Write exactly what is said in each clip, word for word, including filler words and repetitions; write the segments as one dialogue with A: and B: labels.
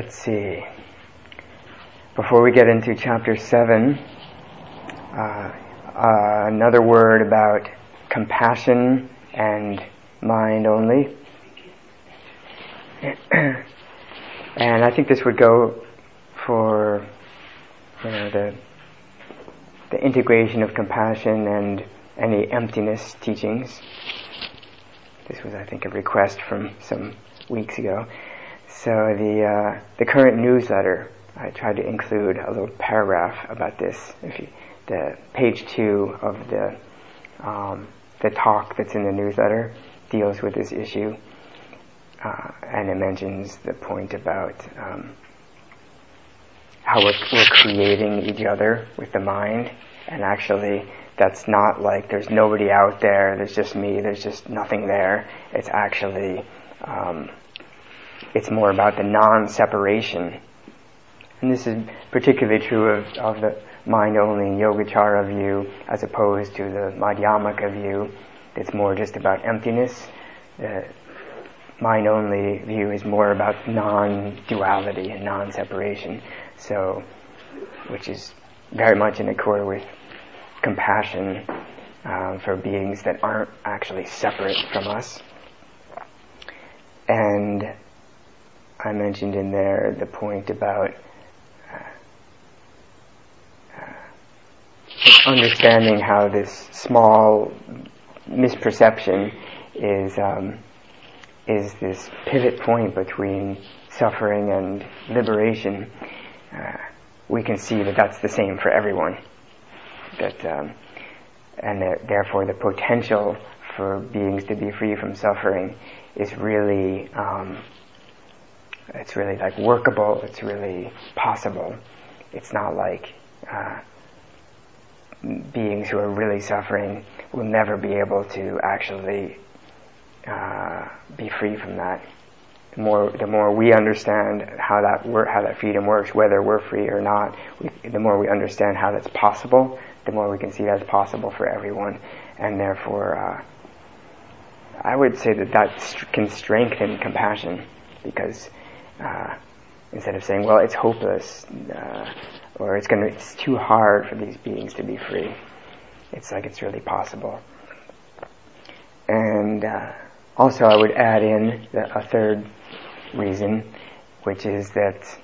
A: let's see. Before we get into chapter seven, uh, uh, another word about compassion and mind only. And I think this would go for, you know, the the integration of compassion and any emptiness teachings. This was, I think, a request from some weeks ago. So the uh, the current newsletter, I tried to include a little paragraph about this. If you, the page two of the um, the talk that's in the newsletter deals with this issue, uh, and it mentions the point about um, how we're, we're creating each other with the mind, and actually that's not like there's nobody out there, there's just me, there's just nothing there. It's actually um, it's more about the non-separation. And this is particularly true of, of the mind-only Yogacara view as opposed to the Madhyamaka view. It's more just about emptiness. The mind-only view is more about non-duality and non-separation. So, which is very much in accord with compassion uh, for beings that aren't actually separate from us. And I mentioned in there the point about understanding how this small misperception is um, is this pivot point between suffering and liberation. Uh, we can see that that's the same for everyone. That um, and that therefore the potential for beings to be free from suffering is really um, it's really like workable. It's really possible. It's not like uh, beings who are really suffering will never be able to actually uh, be free from that. The more, the more we understand how that work, how that freedom works, whether we're free or not, we, the more we understand how that's possible, the more we can see that's possible for everyone, and therefore, uh, I would say that that st- can strengthen compassion, because uh, instead of saying, "Well, it's hopeless," uh, or "It's going to, it's too hard for these beings to be free," it's like it's really possible. And uh, also, I would add in the, a third reason, which is that,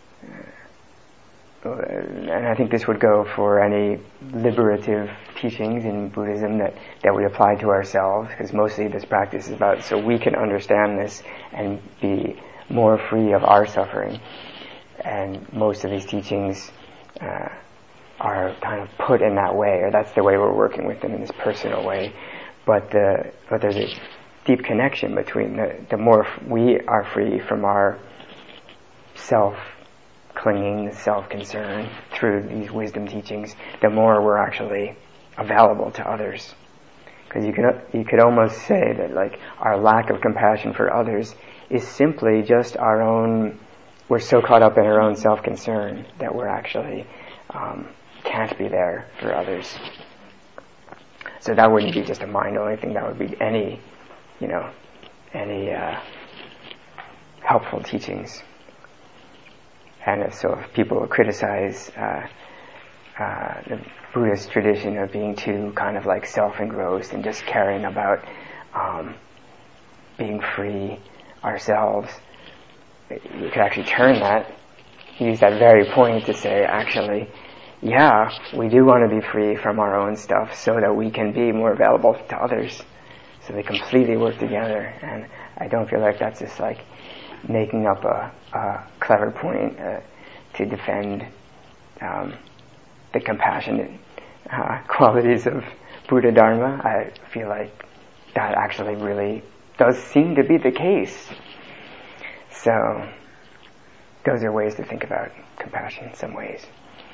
A: uh, and I think this would go for any liberative teachings in Buddhism that, that we apply to ourselves, because mostly this practice is about so we can understand this and be more free of our suffering. And most of these teachings uh, are kind of put in that way, or that's the way we're working with them, in this personal way. But the but there's a deep connection between the, the more f- we are free from our self-clinging, self-concern through these wisdom teachings, the more we're actually available to others. Because you can you could almost say that like our lack of compassion for others is simply just our own. We're so caught up in our own self-concern that we're actually um, can't be there for others. So that wouldn't be just a mind-only thing. That would be any, you know, any uh, helpful teachings. And if, so if people criticize uh, uh, the Buddhist tradition of being too kind of like self-engrossed and just caring about um, being free ourselves, you could actually turn that, use that very point to say, actually, yeah, we do want to be free from our own stuff so that we can be more available to others. So they completely work together. And I don't feel like that's just like making up a, a clever point uh, to defend um, the compassionate uh, qualities of Buddha Dharma. I feel like that actually really does seem to be the case. So those are ways to think about compassion in some ways.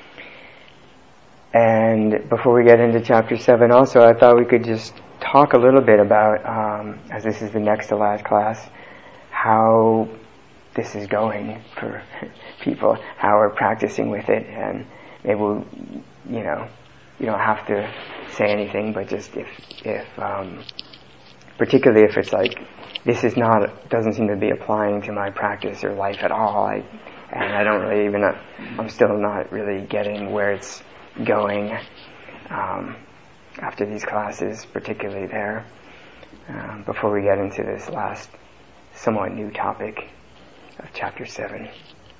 A: And before we get into chapter seven also, I thought we could just talk a little bit about, um, as this is the next to last class, how this is going for people, how we're practicing with it, and maybe we'll, you know, you don't have to say anything, but just if, if um, particularly if it's like, this is not, doesn't seem to be applying to my practice or life at all, I and I don't really even, I'm still not really getting where it's going um, after these classes, particularly there, um, before we get into this last somewhat new topic of chapter seven.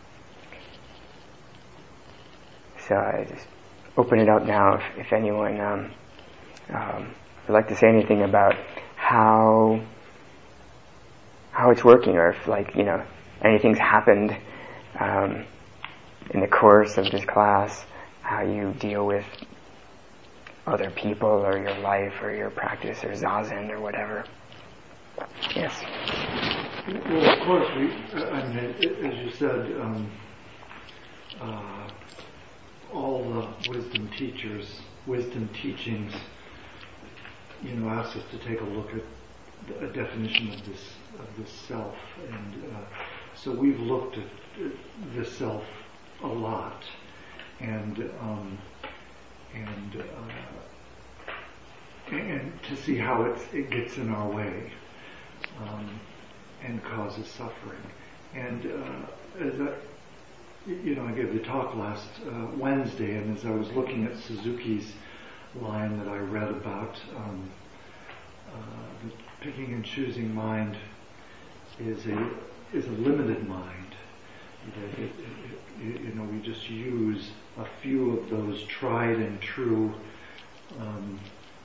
A: So I just open it up now if, if anyone um, um, would like to say anything about how how it's working, or if, like, you know, anything's happened um, in the course of this class, how you deal with other people or your life or your practice or zazen or whatever. Yes.
B: Well, of course, we, I mean, as you said, um, uh, all the wisdom teachers, wisdom teachings, you know, ask us to take a look at a definition of this of this self, and uh, so we've looked at the self a lot, and um, and uh, and to see how it's, it gets in our way um, and causes suffering. And uh, as I, you know, I gave the talk last uh, Wednesday, and as I was looking at Suzuki's line that I read about um, uh, the picking and choosing mind is a is a limited mind. That it, it, it, you know, we just use a few of those tried and true um,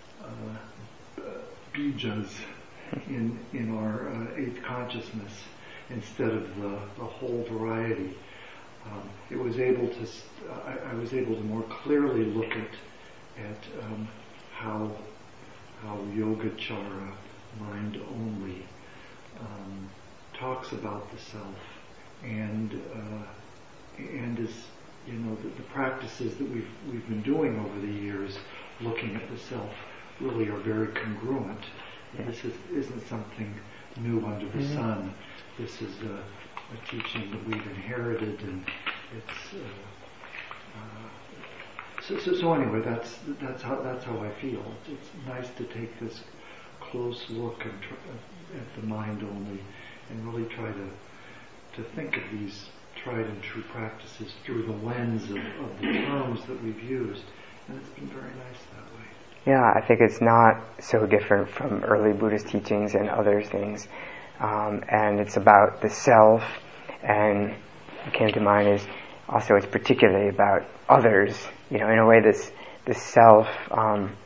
B: uh, bijas in in our uh, eighth consciousness instead of the, the whole variety. Um, it was able to. I, I was able to more clearly look at at um, how how Yogacara, mind only, um, talks about the self, and uh, and is, you know, the, the practices that we've we've been doing over the years, looking at the self, really are very congruent. This is, isn't something new under the mm-hmm. sun. This is a, a teaching that we've inherited, and it's. Uh, uh, so, so, so anyway, that's that's how that's how I feel. It's nice to take this close look and tr- at the mind only, and really try to to think of these tried and true practices through the lens of, of the terms that we've used, and it's been very nice that way.
A: Yeah, I think it's not so different from early Buddhist teachings and other things, um, and it's about the self, and what came to mind is also it's particularly about others. You know, in a way, this this self. Um,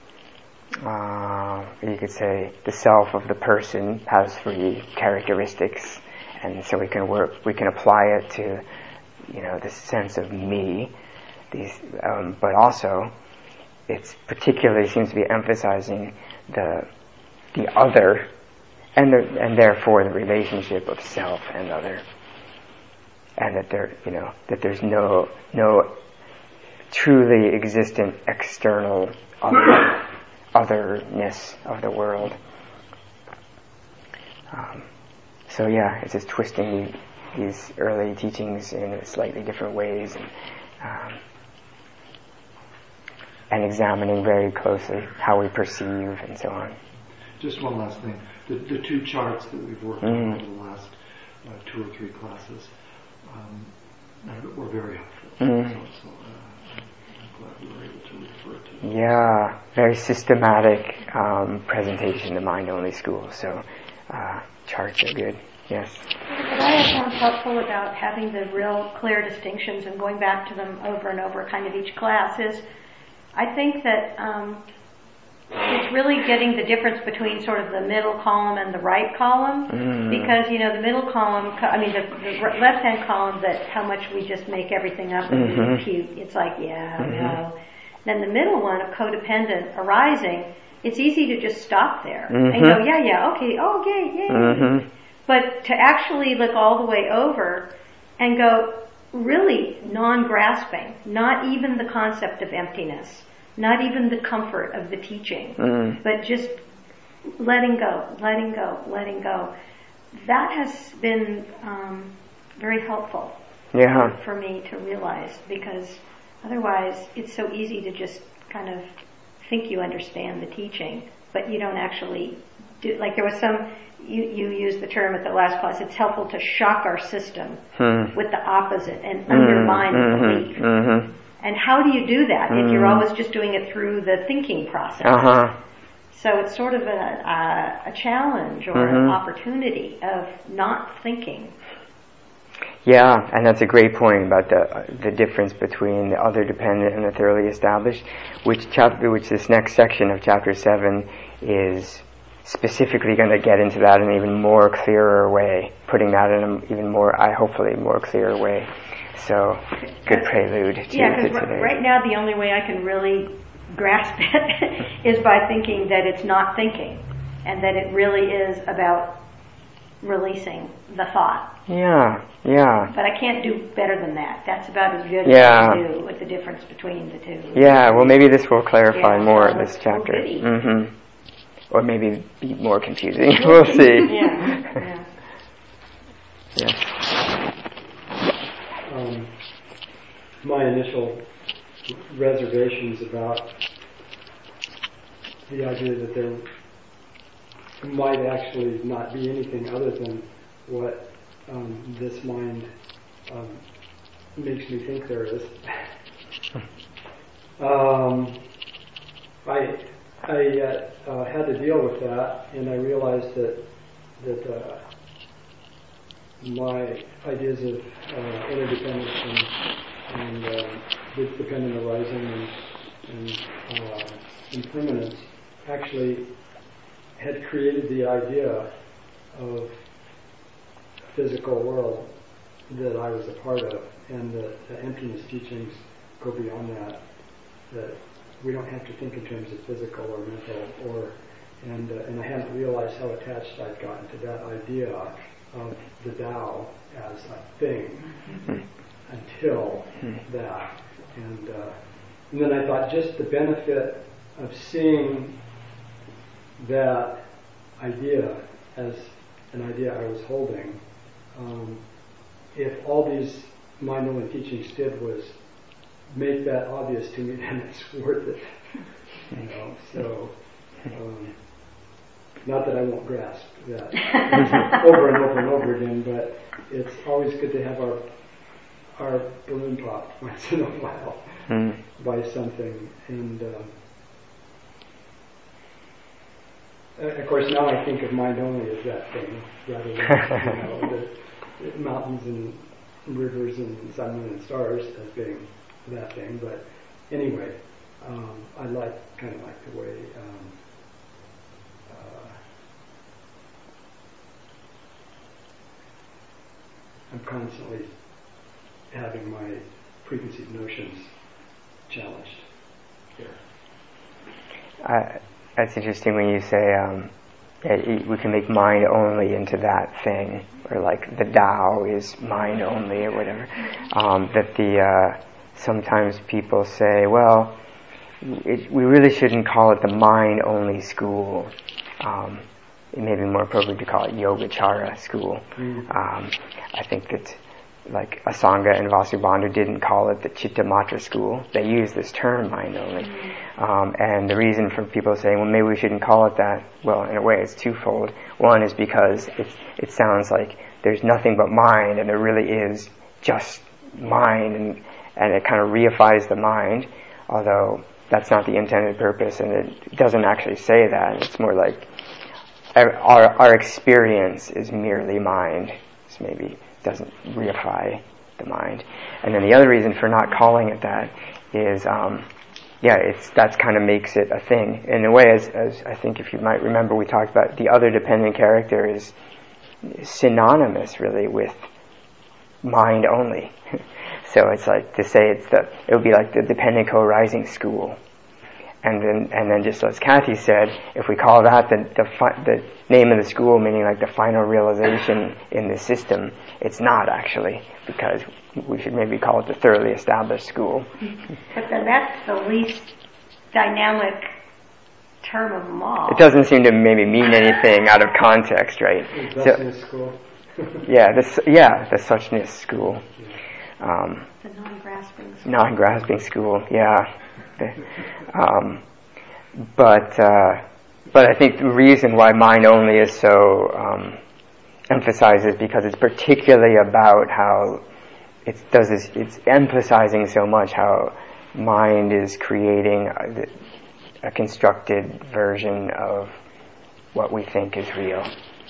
A: Uh, you could say the self of the person has three characteristics, and so we can work, we can apply it to, you know, this sense of me. These, um, but also, it's particularly seems to be emphasizing the the other, and the, and therefore the relationship of self and other, and that there, you know, that there's no no truly existent external other. otherness of the world. Um, so yeah, it's just twisting these early teachings in slightly different ways, and, um, and examining very closely how we perceive and so on.
B: Just one last thing. The, the two charts that we've worked mm. on over the last uh, two or three classes um, were very helpful. Mm. So, so, uh, glad we were able to refer to those.
A: Yeah, very systematic um, presentation to mind-only school. So uh, charts are good. Yes.
C: What I have found helpful about having the real clear distinctions and going back to them over and over, kind of each class, is I think that um, it's really getting the difference between sort of the middle column and the right column, mm. because, you know, the middle column, I mean, the, the left-hand column, that how much we just make everything up and mm-hmm. impute. It's like, yeah, mm-hmm. no. Then the middle one of codependent arising, it's easy to just stop there mm-hmm. and go, yeah, yeah, okay, oh, yay, yay. Mm-hmm. But to actually look all the way over and go, really non-grasping, not even the concept of emptiness, not even the comfort of the teaching, mm. but just letting go, letting go, letting go. That has been um, very helpful
A: yeah.
C: for, for me to realize, because otherwise it's so easy to just kind of think you understand the teaching, but you don't actually do, like there was some, you, you used the term at the last class, it's helpful to shock our system
A: Hmm.
C: with the opposite and undermine the
A: Mm-hmm.
C: belief.
A: Mm-hmm.
C: And how do you do that if you're
A: Mm.
C: always just doing it through the thinking process?
A: Uh-huh.
C: So it's sort of a, a, a challenge or
A: Mm-hmm.
C: an opportunity of not thinking.
A: Yeah, and that's a great point about the the difference between the other dependent and the thoroughly established, which chapter, which this next section of chapter seven is specifically going to get into that in an even more clearer way, putting that in an even more, I hopefully more clearer way. So, good prelude to,
C: Yeah,
A: to
C: because
A: today.
C: right now the only way I can really grasp it is by thinking that it's not thinking, and that it really is about releasing the thought.
A: Yeah, yeah.
C: But I can't do better than that. That's about as good
A: Yeah.
C: as I can do with the difference between the two.
A: Yeah, well maybe this will clarify
C: Yeah,
A: more
C: well,
A: this
C: oh,
A: chapter.
C: goody.
A: Mm-hmm. Or maybe be more confusing. We'll see.
C: Yeah, yeah.
A: Yes.
D: Um, my initial reservations about the idea that there might actually not be anything other than what um, this mind um, makes me think there is. um, I I uh, uh, had to deal with that, and I realized that that uh, my ideas of uh, interdependence and, and uh, dependent arising and, and uh, impermanence actually had created the idea of physical world that I was a part of, and that the emptiness teachings go beyond that. That we don't have to think in terms of physical or mental, or and uh, and I hadn't realized how attached I'd gotten to that idea of the Tao as a thing
A: Mm-hmm.
D: until that, and uh, and then I thought just the benefit of seeing that idea as an idea I was holding, um, if all these mind-only teachings did was make that obvious to me, then it's worth it. You know, so um, not that I won't grasp that over and over and over again, but it's always good to have our our balloon popped once in a while
A: Mm.
D: by something, and. Uh, Of course, now I think of mind only as that thing, rather than you know, the, the mountains and rivers and sun, moon, and stars as being that thing. But anyway, um, I like kind of like the way um, uh, I'm constantly having my preconceived notions challenged here.
A: I, that's interesting when you say um, that we can make mind only into that thing, or like the Tao is mind only, or whatever. Um, that the uh, sometimes people say, well, it, we really shouldn't call it the mind only school. Um, it may be more appropriate to call it Yogacara school.
D: Mm.
A: Um, I think that like Asanga and Vasubandhu didn't call it the Chittamatra school. They used this term, mind only. Um, and the reason for people saying, well, maybe we shouldn't call it that, well, in a way it's twofold. One is because it's, it sounds like there's nothing but mind, and there really is just mind, and, and it kind of reifies the mind, although that's not the intended purpose, and it doesn't actually say that. It's more like our, our, our experience is merely mind. It's maybe doesn't reify the mind. And then the other reason for not calling it that is, um, yeah, it's that kind of makes it a thing. In a way, as, as I think if you might remember, we talked about the other dependent character is synonymous, really, with mind only. So it's like to say it's the, it would be like the dependent co-arising school. And then, and then just as Kathy said, if we call that the, the fi- the name of the school, meaning like the final realization in the system, it's not actually, because we should maybe call it the thoroughly established school.
C: But then that's the least dynamic term of them all.
A: It doesn't seem to maybe mean anything out of context, right?
D: The
A: So,
D: Thusness school.
A: yeah, the yeah the suchness school, um,
C: The non-grasping school.
A: non-grasping school. Yeah, The- um, but uh, but I think the reason why mind only is so um, emphasized is because it's particularly about how it does this. It's emphasizing so much how mind is creating a, a constructed version of what we think is real.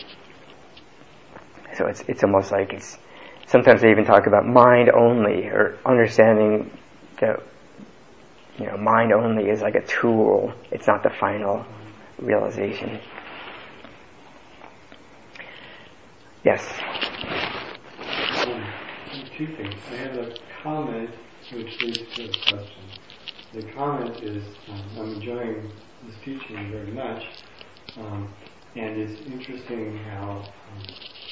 A: So it's it's almost like it's. Sometimes they even talk about mind only, or understanding that, you know, mind only is like a tool. It's not the final realization. Yes.
D: Um, two things. I have a comment which leads to a question. The comment is, um, I'm enjoying this teaching very much, um, and it's interesting how um,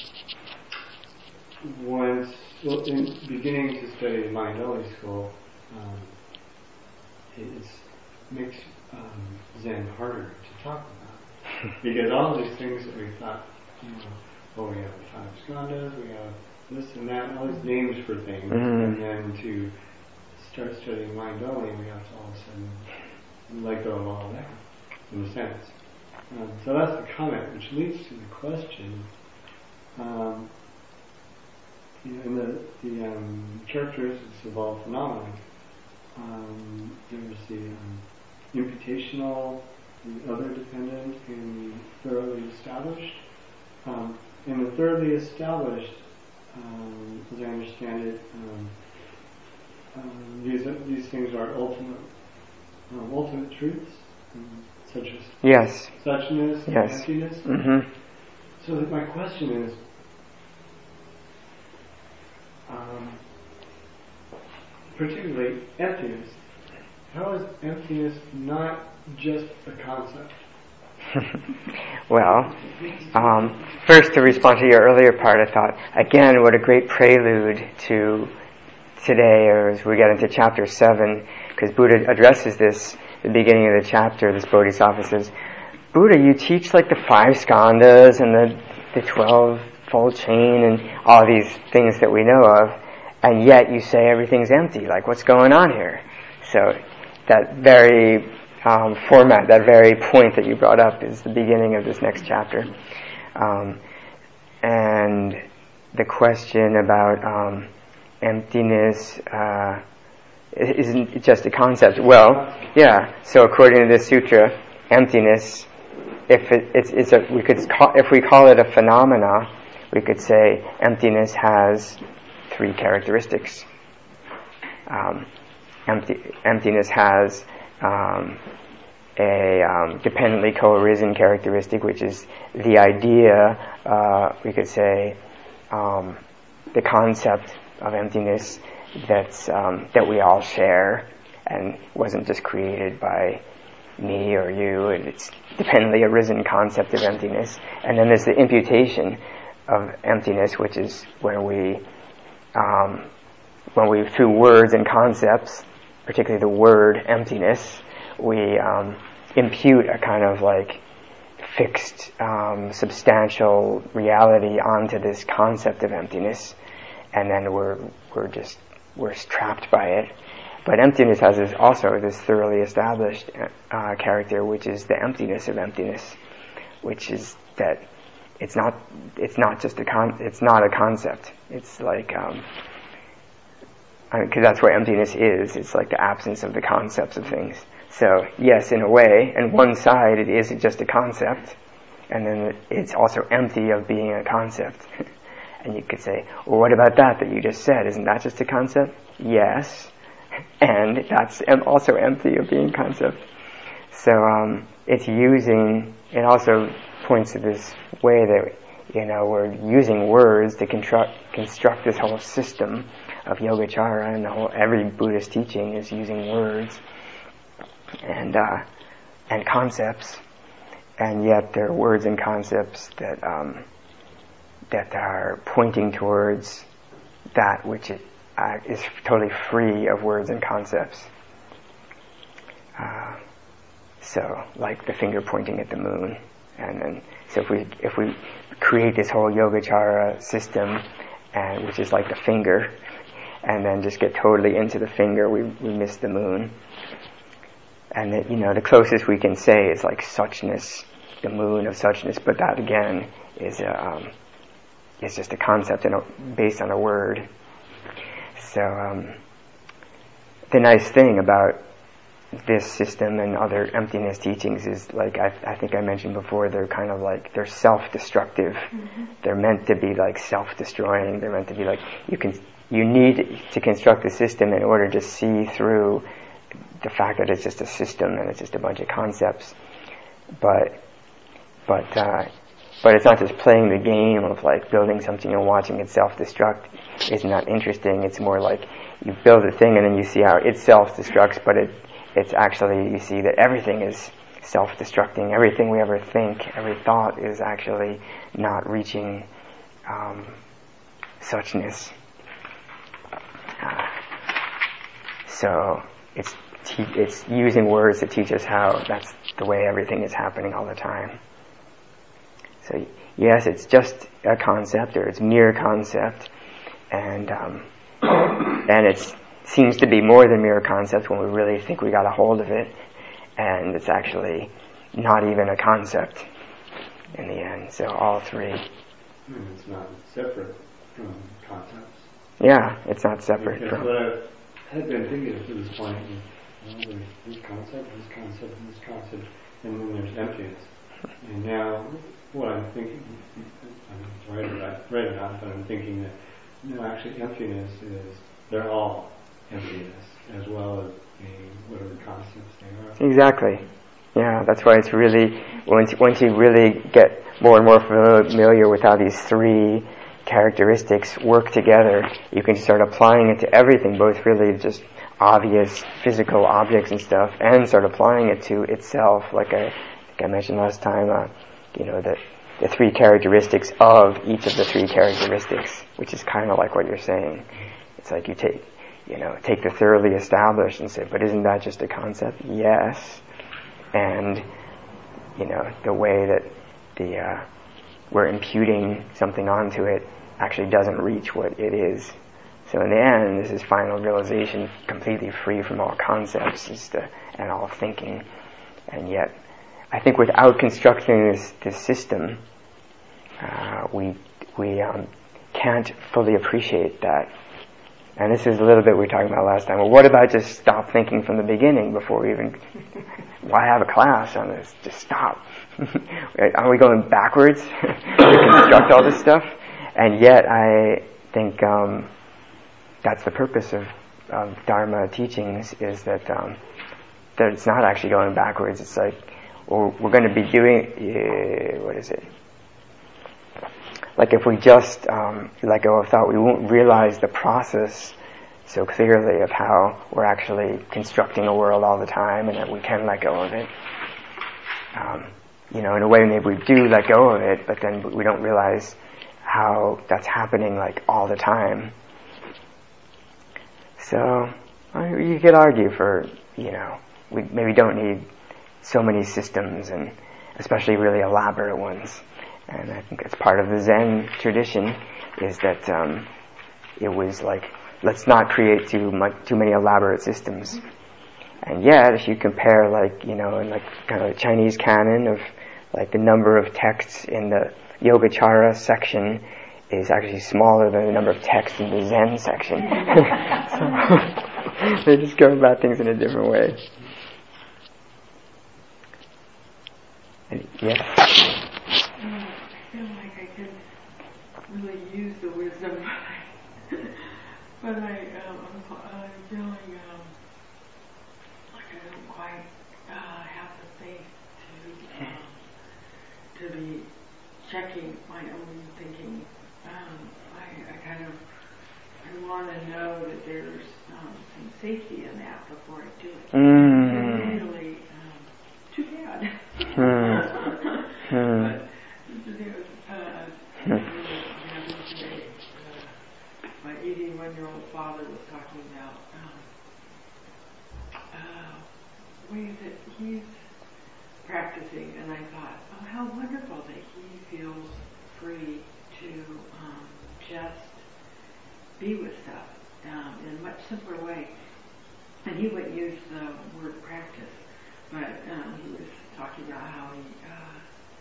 D: once, well, in beginning to study the mind only school, um, it makes um, Zen harder to talk about, because all these things that we thought, you know, oh, we have the five skandhas, we have this and that, and all these names for things,
A: Mm-hmm.
D: and then to start studying mind only, we have to all of a sudden let go of all that, in a sense. Um, so that's the comment, which leads to the question. Um, you know, in the, the um, characteristics of all phenomena, um, there's the um, imputational, the other dependent, and the thoroughly established. Um, in the thoroughly established, um, as I understand it, um, um, these are, these things are ultimate um, ultimate truths, um, such as
A: Yes.
D: suchness and
A: Yes.
D: emptiness.
A: Mm-hmm.
D: So that my question is, um, particularly emptiness. How is emptiness not just a concept?
A: Well, um, first to respond to your earlier part, I thought, again, what a great prelude to today, or as we get into chapter seven, because Buddha addresses this at the beginning of the chapter. This Bodhisattva says, Buddha, you teach like the five skandhas and the, the twelve-fold chain and all these things that we know of, and yet you say everything's empty. Like, what's going on here? So that very um, format, that very point that you brought up is the beginning of this next chapter. Um, and the question about um, emptiness uh, isn't just a concept. Well, yeah. So according to this sutra, emptiness, if it, it's, it's a, we could call, if we call it a phenomena, we could say emptiness has three characteristics. Um, empty, emptiness has um, a um, dependently co-arisen characteristic, which is the idea. Uh, we could say um, the concept of emptiness that's um, that we all share and wasn't just created by me or you. It's dependently arisen concept of emptiness. And then there's the imputation of emptiness, which is when we um, when we through words and concepts, particularly the word emptiness, we um, impute a kind of like fixed, um, substantial reality onto this concept of emptiness, and then we're we're just we're trapped by it. But emptiness has this, also this thoroughly established uh, character, which is the emptiness of emptiness, which is that it's not it's not just a con it's not a concept. It's like um, because that's what emptiness is. It's like the absence of the concepts of things. So yes, in a way, and one side it is just a concept, and then it's also empty of being a concept. And you could say, well, what about that that you just said? Isn't that just a concept? Yes, and that's also empty of being concept. So um, it's using. It also points to this way that, you know, we're using words to construct construct this whole system of Yogacara, and the whole every Buddhist teaching is using words and uh, and concepts, and yet they're words and concepts that um, that are pointing towards that which it, uh, is totally free of words and concepts. Uh, so, like the finger pointing at the moon, and then so if we if we create this whole Yogacara system, and which is like the finger, and then just get totally into the finger, we we miss the moon. And that, you know, the closest we can say is like suchness, the moon of suchness, but that again is a, um, is just a concept and a, based on a word. So um, the nice thing about this system and other emptiness teachings is, like I, I think I mentioned before, they're kind of like, they're self-destructive. Mm-hmm. They're meant to be like self-destroying. They're meant to be like, you can, you need to construct a system in order to see through the fact that it's just a system and it's just a bunch of concepts. But, but, uh, but it's not just playing the game of like building something and watching it self-destruct. Isn't that interesting? It's more like you build a thing and then you see how it self-destructs, but it, it's actually, you see that everything is self-destructing. Everything we ever think, every thought is actually not reaching um, suchness. Uh, so it's te- it's using words to teach us how that's the way everything is happening all the time. So yes, it's just a concept, or it's mere concept, and um, and it seems to be more than mere concept when we really think we got a hold of it, and it's actually not even a concept in the end. So all three.
D: And it's not separate from concepts.
A: Yeah, it's not separate
D: because
A: from.
D: What I had been thinking to this point, well, there's this concept, this concept, and this concept, and then there's emptiness. And now, what I'm thinking, I'm right enough, right enough, but I'm thinking that no, actually, emptiness is they're all emptiness as well as being whatever concepts they are.
A: Exactly. Yeah, that's why it's really, once, once you really get more and more familiar with how these three characteristics work together, you can start applying it to everything, both really just obvious physical objects and stuff, and start applying it to itself, like I, like I mentioned last time, uh, you know, the, the three characteristics of each of the three characteristics, which is kind of like what you're saying. It's like you take, you know, take the thoroughly established and say, but isn't that just a concept? Yes. And, you know, the way that the uh, we're imputing something onto it actually doesn't reach what it is. So in the end, this is final realization, completely free from all concepts is the, and all thinking. And yet, I think without constructing this, this system, uh, we we um, can't fully appreciate that. And this is a little bit we were talking about last time. Well, what about just stop thinking from the beginning before we even... Why have a class on this? Just stop. Are we going backwards to construct all this stuff? And yet I think um, that's the purpose of, of Dharma teachings, is that, um, that it's not actually going backwards. It's like, well, we're going to be doing... Uh, what is it? Like if we just um, let go of thought, we won't realize the process so clearly of how we're actually constructing a world all the time, and that we can let go of it. Um, you know, in a way, maybe we do let go of it, but then we don't realize how that's happening like all the time. So you could argue for, you know, we maybe don't need so many systems, and especially really elaborate ones. And I think that's part of the Zen tradition, is that um, it was like, let's not create too much, too many elaborate systems. And yet, if you compare, like, you know, in like kind of the Chinese canon of like the number of texts in the Yogacara section is actually smaller than the number of texts in the Zen section. So they just go about things in a different way. And, yeah.
E: I feel like I could really use the wisdom, but I, um, I'm, I'm feeling um, like I don't quite uh, have the faith to um, to be checking my own thinking. Um, I, I kind of I want to know that there's um, some safety in that before I do it.
A: Mm.
E: It's really um, too bad.
A: Mm. Mm.
E: But, uh, you know, today, uh, my eighty-one-year-old father was talking about um, uh, ways that he's practicing, and I thought, oh, how wonderful that he feels free to um, just be with stuff um, in a much simpler way. And he wouldn't use the word practice, but um, he was talking about how he uh,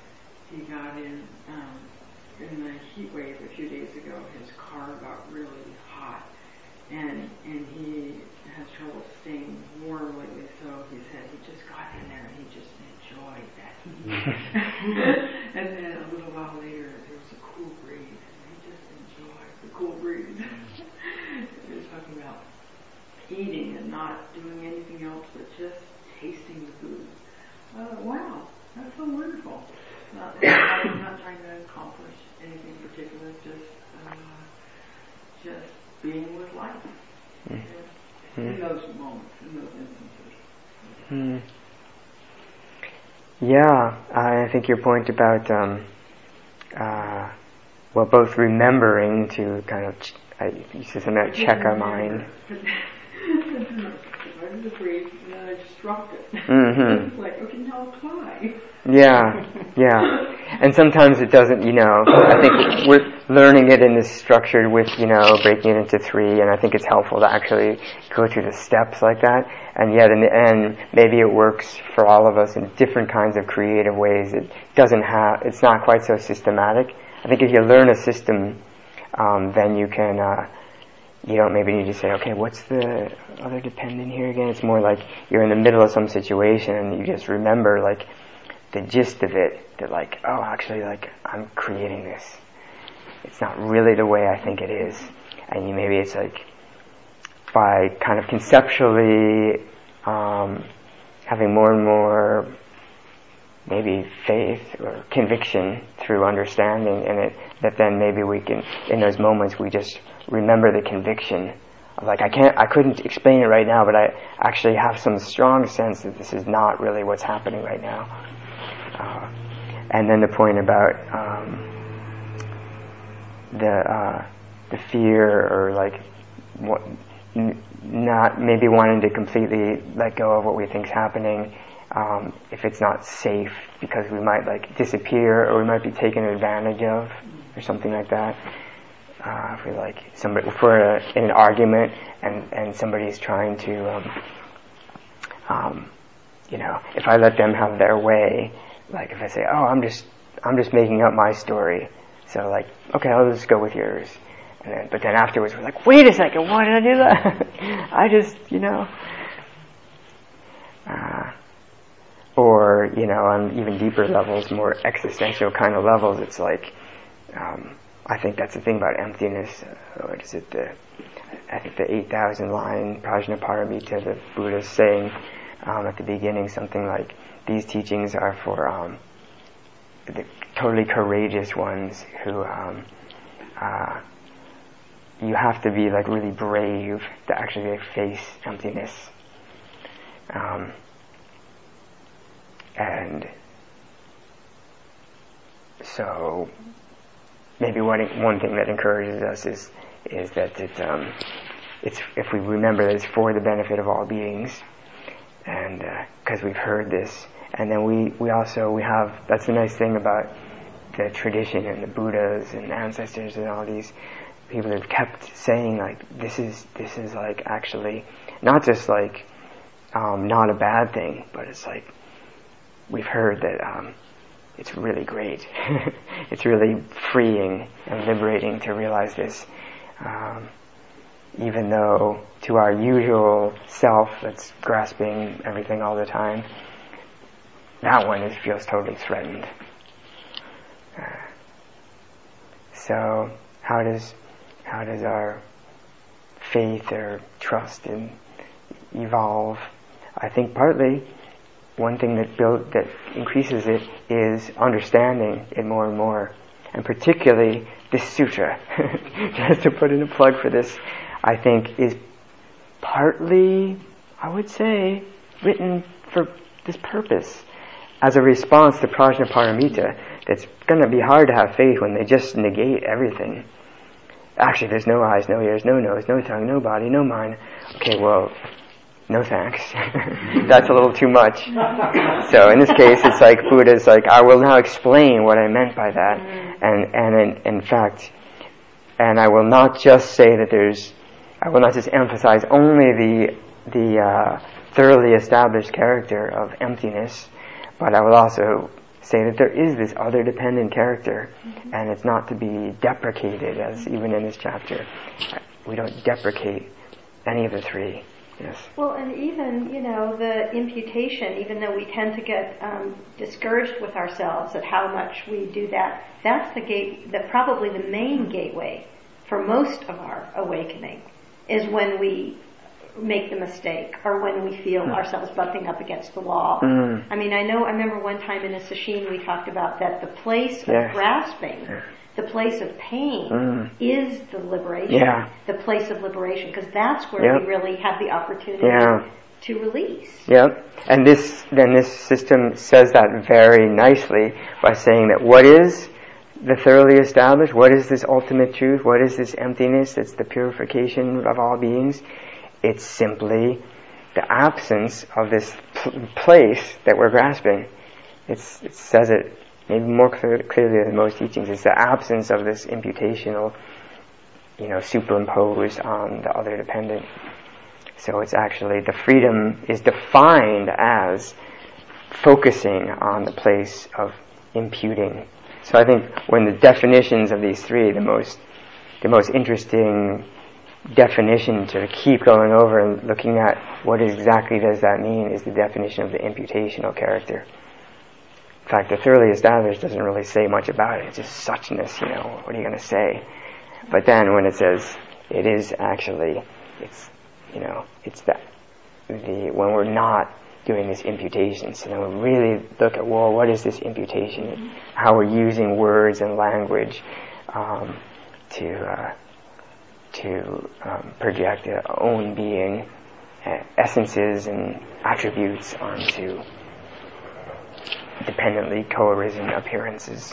E: he got in um, in the heat wave a few days ago. His car got really hot, and and he has trouble staying warm lately. So he said he just got in there and he just enjoyed that heat. And then a little while later, there was a cool breeze, and he just enjoyed the cool breeze. He was talking about eating and not doing anything else but just tasting the food. Uh, wow, that's so wonderful. Not, I'm not trying to accomplish anything particular, just uh, just being with life. Mm. Yeah. Mm. In those moments, in those instances.
A: Mm. Yeah, I think your point about um, uh, well, both remembering to kind of ch- I, you said something about check our mind.
E: I was afraid, and then I just dropped it.
A: Mm-hmm.
E: It's like, okay, now apply.
A: Yeah, yeah. And sometimes it doesn't, you know, I think we're learning it in this structured with, you know, breaking it into three, and I think it's helpful to actually go through the steps like that. And yet in the end, maybe it works for all of us in different kinds of creative ways. It doesn't have, it's not quite so systematic. I think if you learn a system, um, then you can, uh, you don't maybe need to say, okay, what's the other dependent here again? It's more like you're in the middle of some situation and you just remember, like, the gist of it, that like, oh, actually, like, I'm creating this. It's not really the way I think it is. And you, maybe it's like, by kind of conceptually um, having more and more maybe faith or conviction through understanding in it, that then maybe we can, in those moments, we just remember the conviction of like, I can't, I couldn't explain it right now, but I actually have some strong sense that this is not really what's happening right now. Uh, and then the point about um, the uh, the fear, or like what, n- not maybe wanting to completely let go of what we think's happening, um, if it's not safe, because we might like disappear, or we might be taken advantage of, or something like that. Uh, if we like somebody, if we're in an argument and and somebody's trying to, um, um, you know, if I let them have their way. Like if I say, oh, I'm just, I'm just making up my story. So like, okay, I'll just go with yours. And then, but then afterwards we're like, wait a second, why did I do that? I just, you know. Uh, or, you know, on even deeper levels, more existential kind of levels, it's like, um, I think that's the thing about emptiness. Uh, what is it? The, I think the eight thousand line Prajnaparamita, the Buddha's saying um, at the beginning, something like, these teachings are for um, the totally courageous ones who um, uh, you have to be like really brave to actually face emptiness. Um, and so maybe one one thing that encourages us is is that it, um, it's if we remember that it's for the benefit of all beings, and because uh, we've heard this. And then we, we also, we have, that's the nice thing about the tradition and the Buddhas and ancestors and all these people have kept saying like, this is, this is like actually not just like, um, not a bad thing, but it's like, we've heard that, um, it's really great. It's really freeing and liberating to realize this, um, even though to our usual self that's grasping everything all the time, that one is, feels totally threatened. Uh, so how does how does our faith or trust in evolve? I think partly one thing that build that increases it is understanding it more and more, and particularly this sutra. Just to put in a plug for this, I think is partly, I would say, written for this purpose. As a response to Prajnaparamita, it's going to be hard to have faith when they just negate everything. Actually, there's no eyes, no ears, no nose, no tongue, no body, no mind. Okay, well, no thanks. That's a little too much. So in this case, it's like Buddha's like, I will now explain what I meant by that. And, and in, in fact, and I will not just say that there's, I will not just emphasize only the, the uh, thoroughly established character of emptiness, but I will also say that there is this other dependent character, mm-hmm. and it's not to be deprecated, as even in this chapter. We don't deprecate any of the three. Yes.
C: Well, and even, you know, the imputation, even though we tend to get um, discouraged with ourselves at how much we do that, that's the gate, the, probably the main gateway for most of our awakening, is when we make the mistake, or when we feel mm. ourselves bumping up against the wall. Mm. I mean, I know, I remember one time in a sesshin we talked about that the place of yes. grasping, yeah. the place of pain, mm. is the liberation, yeah. the place of liberation, because that's where yep. we really have the opportunity yeah. to release.
A: Yep. And this, then this system says that very nicely by saying that what is the thoroughly established, what is this ultimate truth, what is this emptiness, it's the purification of all beings. It's simply the absence of this pl- place that we're grasping. It's, it says it maybe more clear, clearly than most teachings. It's the absence of this imputational, you know, superimposed on the other dependent. So it's actually, the freedom is defined as focusing on the place of imputing. So I think when the definitions of these three, the most, the most interesting definition to keep going over and looking at what exactly does that mean is the definition of the imputational character. In fact, the thoroughly established doesn't really say much about it. It's just suchness, you know, what are you going to say? But then when it says it is actually, it's, you know, it's that, the, when we're not doing this imputation, so then we really look at, well, what is this imputation? How we're using words and language um, to uh, to um, project our own being, uh, essences and attributes onto dependently co-arisen appearances.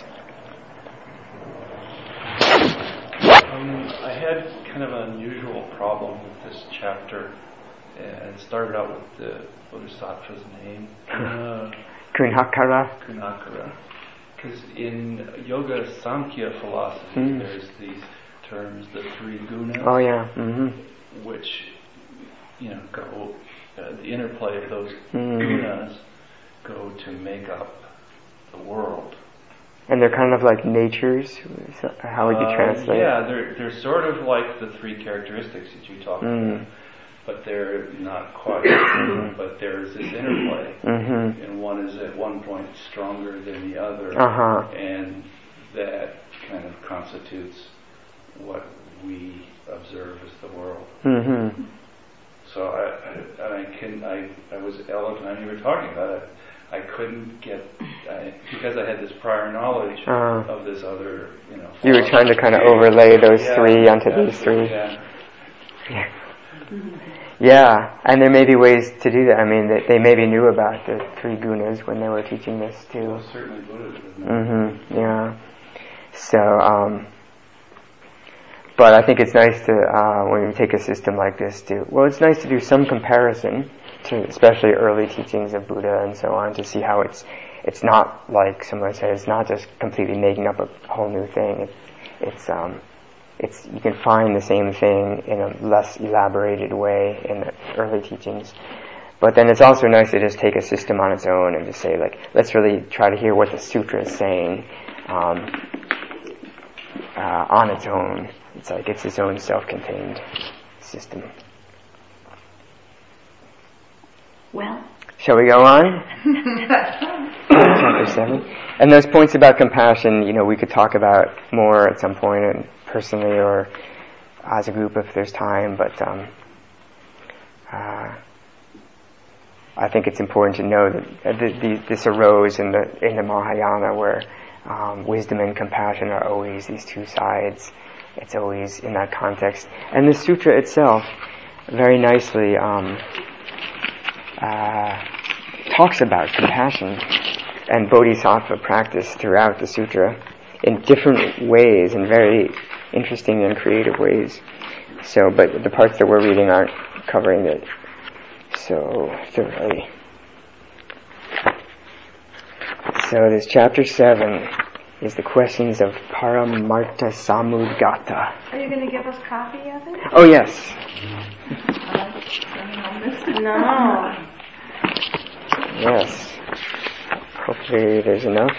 F: Um, I had kind of an unusual problem with this chapter, and it started out with the Bodhisattva's name, uh,
A: Kunhakara.
F: Kunhakara. Because in Yoga Samkhya philosophy, mm. there's these terms, the three gunas.
A: Oh yeah. Mm-hmm.
F: Which, you know, go uh, the interplay of those mm. gunas go to make up the world.
A: And they're kind of like natures. So how would you uh, translate?
F: Yeah, they're they're sort of like the three characteristics that you talked mm. about, but they're not quite. Mm-hmm. But there's this interplay, mm-hmm. and one is at one point stronger than the other, uh-huh. and that kind of constitutes what we observe as the world. Mm-hmm. So I, I, I can, I, I was eloquent when you were talking about it. I couldn't get, I, because I had this prior knowledge uh, of this other, you know.
A: You were trying to kind of overlay those
F: yeah,
A: three onto these three.
F: Yeah.
A: Yeah. Yeah, and there may be ways to do that. I mean, they, they maybe knew about the three gunas when they were teaching this too.
F: Well, certainly Buddha did.
A: Mm-hmm. Yeah. So, um, but I think it's nice to, uh, when you take a system like this, to, well, it's nice to do some comparison to especially early teachings of Buddha and so on, to see how it's, it's not like someone said, it's not just completely making up a whole new thing. It, it's, um, it's, you can find the same thing in a less elaborated way in the early teachings. But then it's also nice to just take a system on its own and just say, like, let's really try to hear what the sutra is saying, um, uh, on its own. It's like it's its own self-contained system.
C: Well,
A: shall we go on? Chapter seven. And those points about compassion, you know, we could talk about more at some point, and personally or as a group if there's time. But um, uh, I think it's important to know that the, the, this arose in the in the Mahayana, where um, wisdom and compassion are always these two sides. It's always in that context. And the sutra itself very nicely um, uh, talks about compassion and bodhisattva practice throughout the sutra in different ways, in very interesting and creative ways. So, but the parts that we're reading aren't covering it so thoroughly. So there's chapter seven. Is the questions of Paramartha Samudgata.
C: Are you going to give us a copy of it?
A: Oh, yes.
C: No.
A: Yes. hopefully there's enough.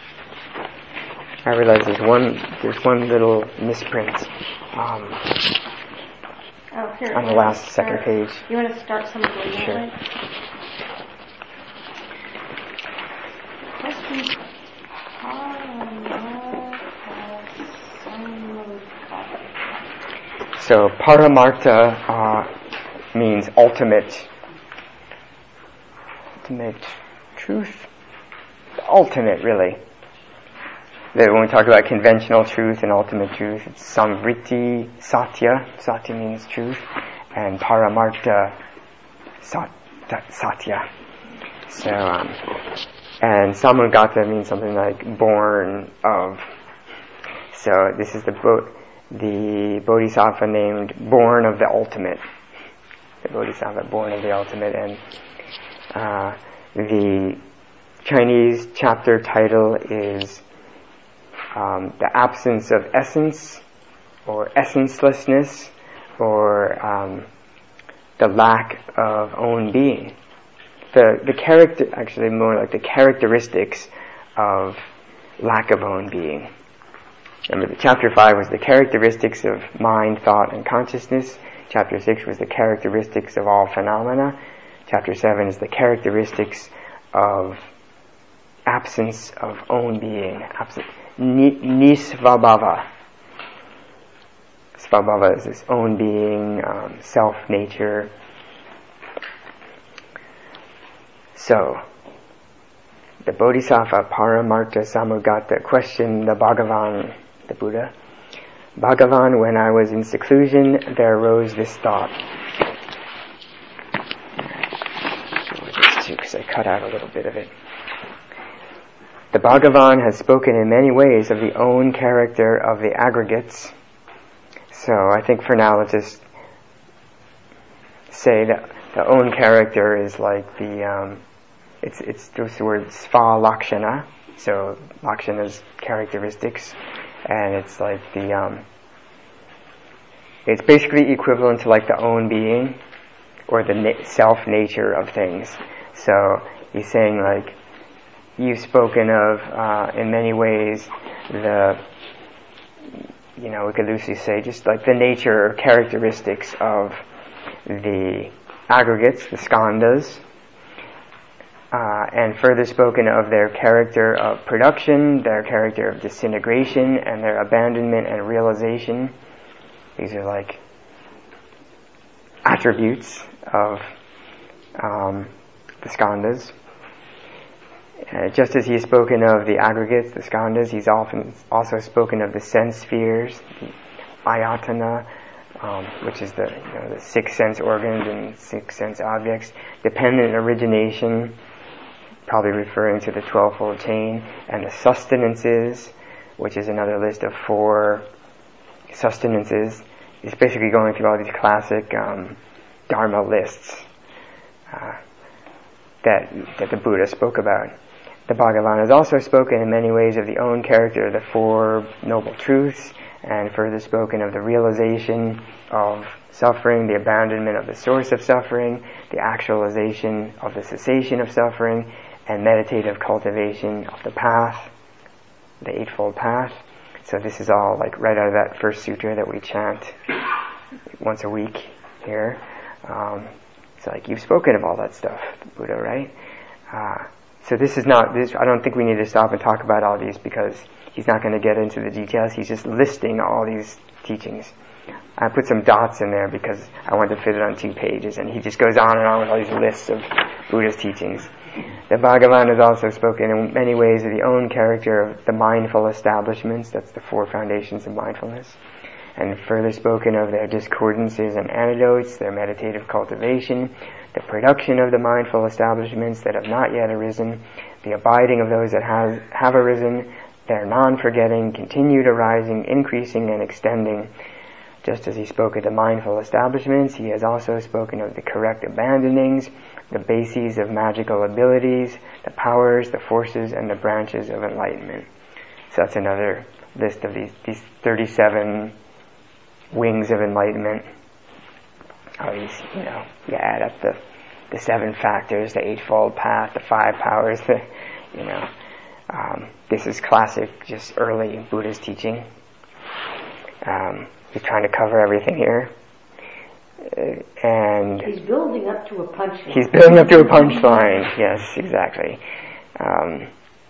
A: I realize there's one there's one little misprint um,
C: oh, here,
A: on the last second
C: uh,
A: page.
C: You want to start some of the
A: Sure.
C: Question.
A: So Paramartha uh, means ultimate, ultimate truth, ultimate really. That when we talk about conventional truth and ultimate truth, it's samvriti satya. Satya means truth, and Paramartha sat, satya. So, um, and Samugata means something like born of. So this is the bo- the Bodhisattva named born of the ultimate. The Bodhisattva born of the ultimate, and uh, the Chinese chapter title is um, the absence of essence, or essencelessness, or um, the lack of own being. The the character, actually more like the characteristics of lack of own being. Remember, the chapter five was the characteristics of mind, thought, and consciousness. Chapter six was the characteristics of all phenomena. Chapter seven is the characteristics of absence of own being. Absence, nisvabhava. Svabhava is this own being, um, self-nature. So, the Bodhisattva Paramartha Samugata questioned the Bhagavan, the Buddha. Bhagavan, when I was in seclusion, there arose this thought. This too, because I cut out a little bit of it. The Bhagavan has spoken in many ways of the own character of the aggregates. So I think for now, let's just say that the own character is like the, um, it's it's this word sva lakshana. So lakshana's characteristics, and it's like the, um, it's basically equivalent to like the own being, or the na- self-nature of things. So he's saying like, you've spoken of, uh, in many ways, the, you know, we could loosely say just like the nature or characteristics of the aggregates, the skandhas, uh, and further spoken of their character of production, their character of disintegration, and their abandonment and realization. These are like attributes of um, the skandhas. Uh, just as he's spoken of the aggregates, the skandhas, he's often also spoken of the sense spheres, the ayatana, um, which is the, you know, the six sense organs and six sense objects, dependent origination, probably referring to the twelvefold chain, and the sustenances, which is another list of four sustenances. He's basically going through all these classic um, dharma lists uh, that that the Buddha spoke about. The Bhagavan has also spoken in many ways of the own character of the Four Noble Truths, and further spoken of the realization of suffering, the abandonment of the source of suffering, the actualization of the cessation of suffering, and meditative cultivation of the path, the Eightfold Path. So this is all like right out of that first sutra that we chant once a week here. Um, it's like, you've spoken of all that stuff, Buddha, right? Uh, So this is not, this, I don't think we need to stop and talk about all these, because he's not going to get into the details. He's just listing all these teachings. I put some dots in there because I wanted to fit it on two pages, and he just goes on and on with all these lists of Buddha's teachings. The Bhagavan has also spoken in many ways of the own character of the mindful establishments, that's the four foundations of mindfulness, and further spoken of their discordances and antidotes, their meditative cultivation, the production of the mindful establishments that have not yet arisen, the abiding of those that have, have arisen, their non-forgetting, continued arising, increasing, and extending. Just as he spoke of the mindful establishments, he has also spoken of the correct abandonings, the bases of magical abilities, the powers, the forces, and the branches of enlightenment. So that's another list of these, these thirty-seven wings of enlightenment. All these, you know, you add up the, the seven factors, the Eightfold Path, the five powers, the, You know, um, this is classic, just early Buddhist teaching. Um, he's trying to cover everything here. Uh, and
G: he's building up to a punchline.
A: He's building up to a punchline. Yes, exactly. Um,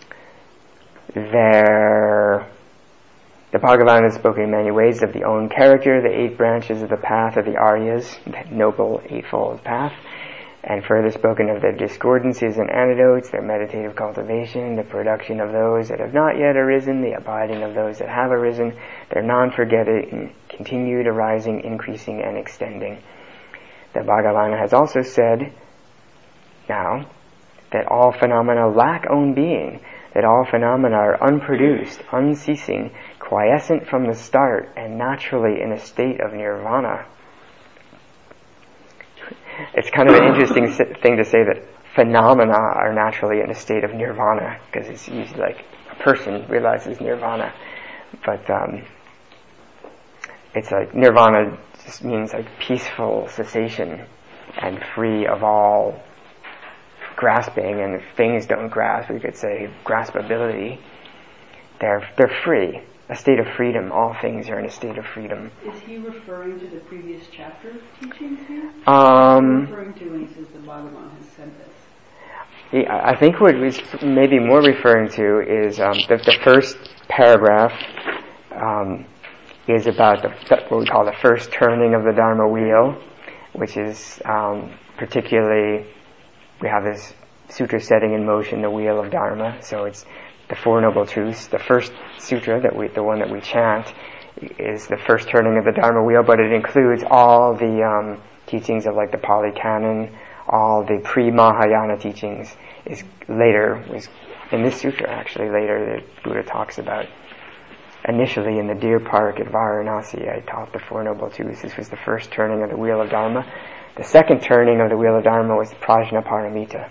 A: there, the Bhagavan is spoken in many ways of the own character, the eight branches of the path of the Aryas, the noble eightfold path, and further spoken of their discordances and antidotes, their meditative cultivation, the production of those that have not yet arisen, the abiding of those that have arisen, their non-forgetting, continued arising, increasing, and extending. The Bhagavan has also said now that all phenomena lack own being, that all phenomena are unproduced, unceasing, quiescent from the start, and naturally in a state of nirvana. It's kind of an interesting thing to say that phenomena are naturally in a state of nirvana, because it's usually like a person realizes nirvana. But um, it's like nirvana just means like peaceful cessation and free of all grasping, and if things don't grasp, we could say graspability. They're they're free, a state of freedom. All things are in a state of freedom.
E: Is he referring to the previous chapter teachings here?
A: Um,
E: referring to when he says the Bhagavan has said this?
A: Yeah, I think what he's maybe more referring to is um, the, the first paragraph um, is about the, what we call the first turning of the Dharma wheel, which is um, particularly, we have this sutra setting in motion the wheel of Dharma. So it's the Four Noble Truths. The first sutra, that we, the one that we chant, is the first turning of the Dharma wheel, but it includes all the um, teachings of like the Pali Canon, all the pre-Mahayana teachings. Is later was in this sutra actually later the Buddha talks about. Initially in the Deer Park at Varanasi, I taught the Four Noble Truths. This was the first turning of the wheel of Dharma. The second turning of the wheel of Dharma was Prajnaparamita.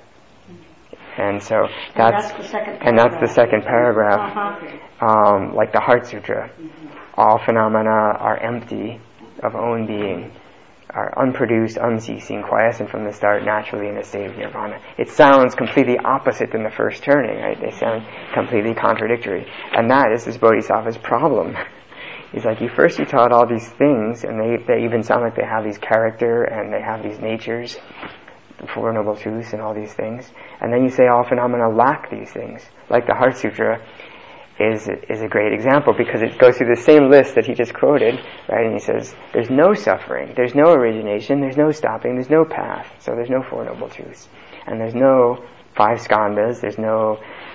A: And so that's,
G: and that's the second paragraph.
A: And that's the second paragraph.
G: Uh-huh.
A: Um, like the Heart Sutra. Mm-hmm. All phenomena are empty of own being, are unproduced, unceasing, quiescent from the start, naturally in a state of nirvana. It sounds completely opposite than the first turning, right? They sound completely contradictory. And that is this Bodhisattva's problem. He's like, you first you taught all these things, and they, they even sound like they have these character, and they have these natures, the Four Noble Truths and all these things. And then you say all phenomena lack these things. Like the Heart Sutra is is a great example, because it goes through the same list that he just quoted, right? And he says, there's no suffering, there's no origination, there's no stopping, there's no path, so there's no Four Noble Truths. And there's no five skandhas, there's no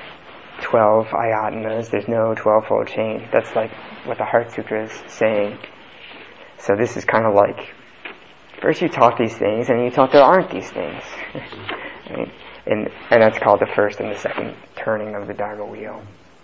A: twelve ayatanas, there's no twelve-fold chain. That's like what the Heart Sutra is saying. So this is kind of like, first you taught these things, and you taught there aren't these things. Right? And, and that's called the first and the second turning of the Dharma wheel.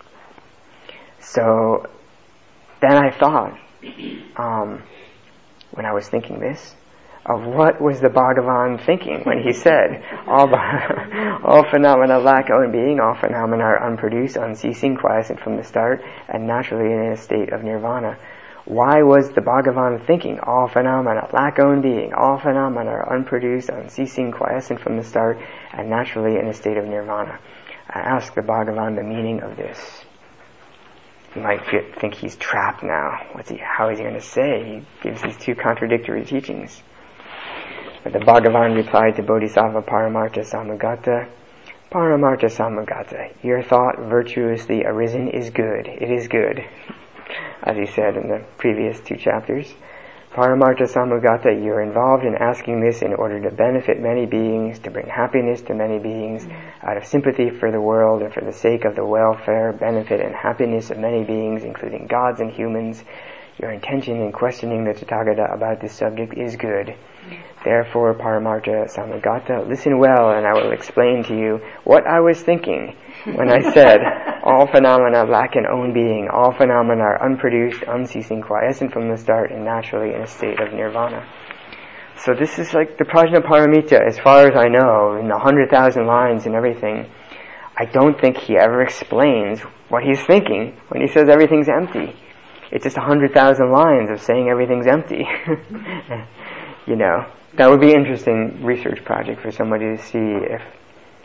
A: So then I thought, um, when I was thinking this, of what was the Bhagavan thinking when he said, all, all phenomena lack own being, all phenomena are unproduced, unceasing, quiescent from the start, and naturally in a state of nirvana. Why was the Bhagavan thinking, all phenomena lack own being, all phenomena are unproduced, unceasing, quiescent from the start, and naturally in a state of nirvana? I asked the Bhagavan the meaning of this. You might get, think he's trapped now. What's he, how is he going to say? He gives these two contradictory teachings. But the Bhagavan replied to Bodhisattva Paramartha Samugata, Paramartha Samugata, your thought virtuously arisen is good. It is good. As he said in the previous two chapters. Paramartha Samugata, you're involved in asking this in order to benefit many beings, to bring happiness to many beings, out of sympathy for the world and for the sake of the welfare, benefit, and happiness of many beings, including gods and humans. Your intention in questioning the Tathagata about this subject is good. Therefore, Paramartha Samugata, listen well, and I will explain to you what I was thinking when I said, all phenomena lack an own being, all phenomena are unproduced, unceasing, quiescent from the start, and naturally in a state of nirvana. So this is like the Prajnaparamita, as far as I know, in the hundred thousand lines and everything. I don't think he ever explains what he's thinking when he says everything's empty. It's just a hundred thousand lines of saying everything's empty. You know, that would be an interesting research project for somebody to see if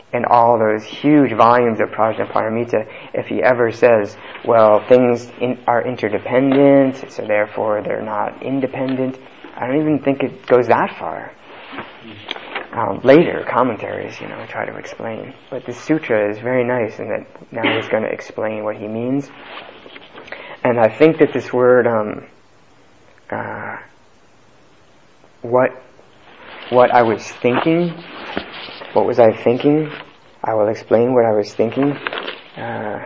A: in all those huge volumes of Prajnaparamita, if he ever says, well, things in, are interdependent, so therefore they're not independent, I don't even think it goes that far. Um, later, commentaries, you know, try to explain. But the sutra is very nice in that now he's going to explain what he means. And I think that this word, um, uh, what, what I was thinking, what was I thinking? I will explain what I was thinking. Uh,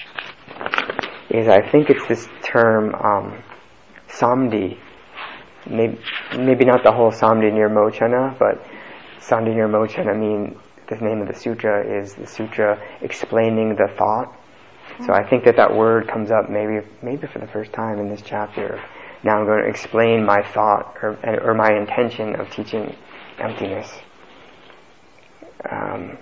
A: is I think it's this term, um, samdhi. Maybe, maybe not the whole samdhi nirmochana, but samdhi nirmochana mean the name of the sutra is the sutra explaining the thought. So I think that that word comes up maybe maybe for the first time in this chapter. Now I'm going to explain my thought or, or my intention of teaching emptiness. Um,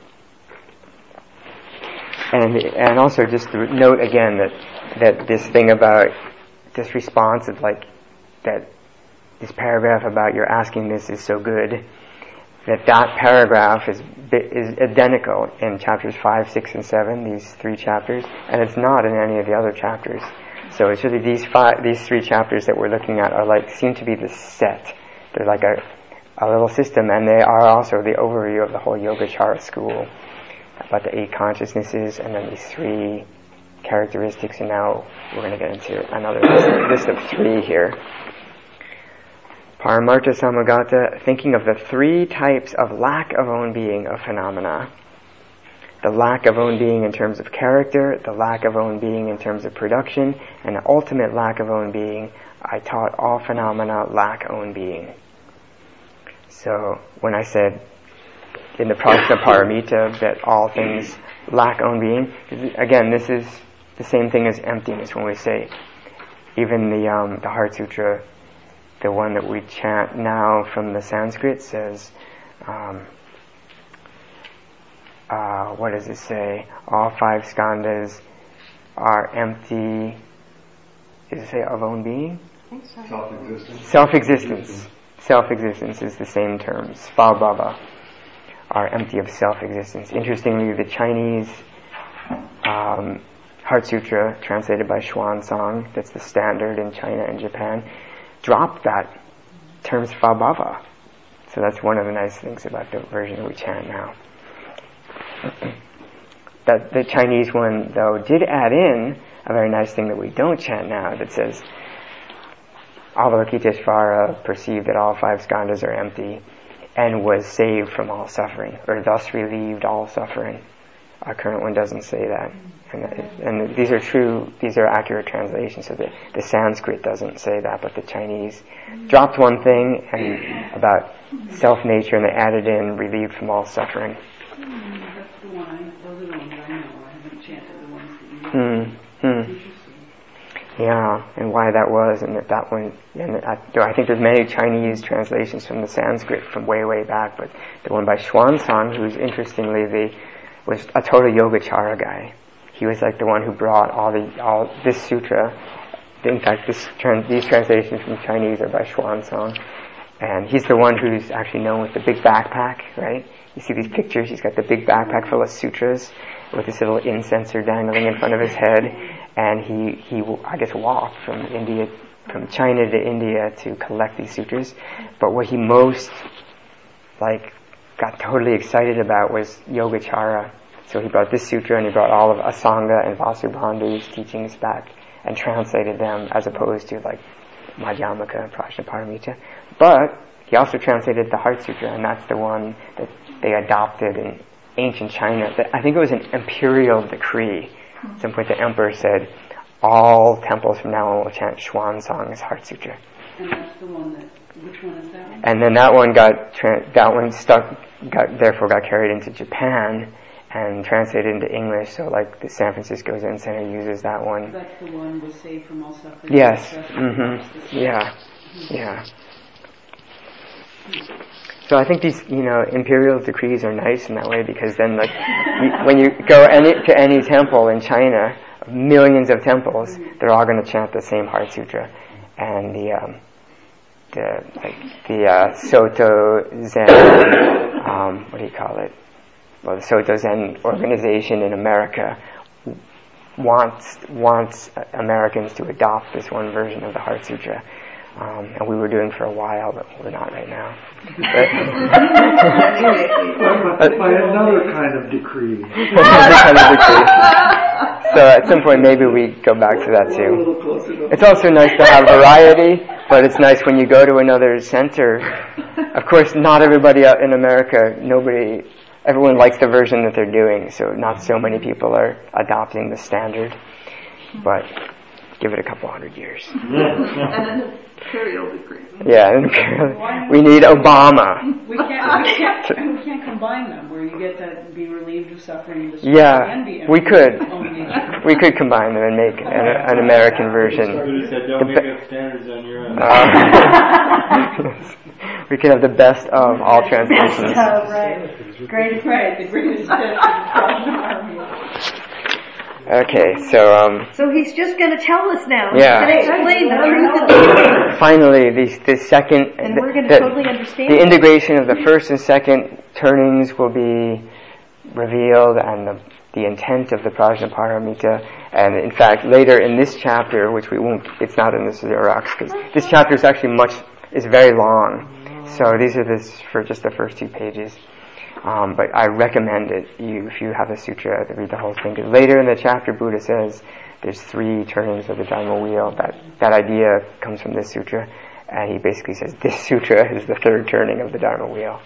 A: and and also just to note again that that this thing about this response of like that this paragraph about your asking this is so good, that that paragraph is is identical in chapters five, six, and seven, these three chapters, and it's not in any of the other chapters. So it's really these five, these three chapters that we're looking at are like seem to be the set. They're like a a little system, and they are also the overview of the whole Yogacara school about the eight consciousnesses, and then these three characteristics. And now we're going to get into another list, list of three here. Paramartha Samagata, thinking of the three types of lack of own being of phenomena. The lack of own being in terms of character, the lack of own being in terms of production, and the ultimate lack of own being, I taught all phenomena lack own being. So when I said in the Prajnaparamita that all things lack own being, again, this is the same thing as emptiness when we say, even the um, the Heart Sutra, the one that we chant now from the Sanskrit says, um, uh, what does it say? All five skandhas are empty, does it say of own being?
C: I think so.
B: Self-existence.
A: Self-existence. Self-existence is the same term. Svabhava are empty of self-existence. Interestingly, the Chinese um, Heart Sutra, translated by Xuanzang, that's the standard in China and Japan, dropped that term svabhava. So that's one of the nice things about the version that we chant now. That the Chinese one, though, did add in a very nice thing that we don't chant now that says, Avalokiteshvara perceived that all five skandhas are empty and was saved from all suffering, or thus relieved all suffering. Our current one doesn't say that. And, and these are true, these are accurate translations. So the, the Sanskrit doesn't say that, but the Chinese dropped one thing and about self-nature, and they added in relieved from all suffering.
E: Mm, that's the one I, those are the ones I know. I haven't chanted the ones that you
A: Hmm. Hmm. Yeah, and why that was, and that that one, and I, I think there's many Chinese translations from the Sanskrit from way, way back, but the one by Xuanzang, who's interestingly the was a total Yogacara guy. He was like the one who brought all the all this sutra. In fact, this trans, these translations from Chinese are by Xuanzang, and he's the one who's actually known with the big backpack, right? You see these pictures. He's got the big backpack full of sutras with this little incenser dangling in front of his head, and he he I guess walked from India, from China to India to collect these sutras. But what he most like got totally excited about was Yogacara. So he brought this sutra and he brought all of Asanga and Vasubandhu's teachings back and translated them as opposed to like Madhyamaka and Prajnaparamita. But he also translated the Heart Sutra, and that's the one that they adopted in ancient China. I think it was an imperial decree. At some point the emperor said, all temples from now on will chant Xuanzang's Heart Sutra.
E: And that's the one that, which one is that one?
A: And then that one got, tra- that one stuck, got, therefore got carried into Japan and translated into English. So like the San Francisco Zen Center uses that one.
E: That's the one was saved from all suffering.
A: Yes. Mm-hmm. Yeah. Yeah. So I think these, you know, imperial decrees are nice in that way, because then like you, when you go any, to any temple in China, millions of temples, they're all going to chant the same Heart Sutra. And the um, the like the uh, Soto Zen, um, what do you call it? well, the Soto Zen organization in America wants wants Americans to adopt this one version of the Heart Sutra. Um, and we were doing for a while, but we're not right now.
B: But by another kind of decree.
A: Another kind of decree. So at some point maybe we go back to that too. It's also nice to have variety, but it's nice when you go to another center. Of course, not everybody out in America, nobody, everyone likes the version that they're doing, so not so many people are adopting the standard. But give it a couple hundred years.
E: And an imperial decree.
A: Yeah, an imperial. We need Obama.
H: We can't, we can't, we can't combine them, where you get to be relieved of suffering and distress
A: Yeah,
H: and be
A: we could.
H: could.
A: We could combine them and make an, an American version.
I: You said don't make up standards on your own.
A: Uh, we could have the best of all translations.
H: Oh, right. Greatest, right, the greatest
A: Okay, so um,
G: So he's just going to tell us now.
A: Yeah.
G: He's going to explain the truth of the
A: finally, the, the second,
G: And
A: the,
G: we're going
A: the-
G: to totally understand.
A: the integration of the first and second turnings will be revealed, and the, the intent of the Prajnaparamita. And in fact, later in this chapter, which we won't, it's not in the Xerox, because this chapter is actually much, is very long. So these are this for just the first two pages. Um, but I recommend it, you, if you have a sutra, to read the whole thing. Because later in the chapter, Buddha says there's three turnings of the Dharma wheel. That, that idea comes from this sutra. And he basically says this sutra is the third turning of the Dharma wheel.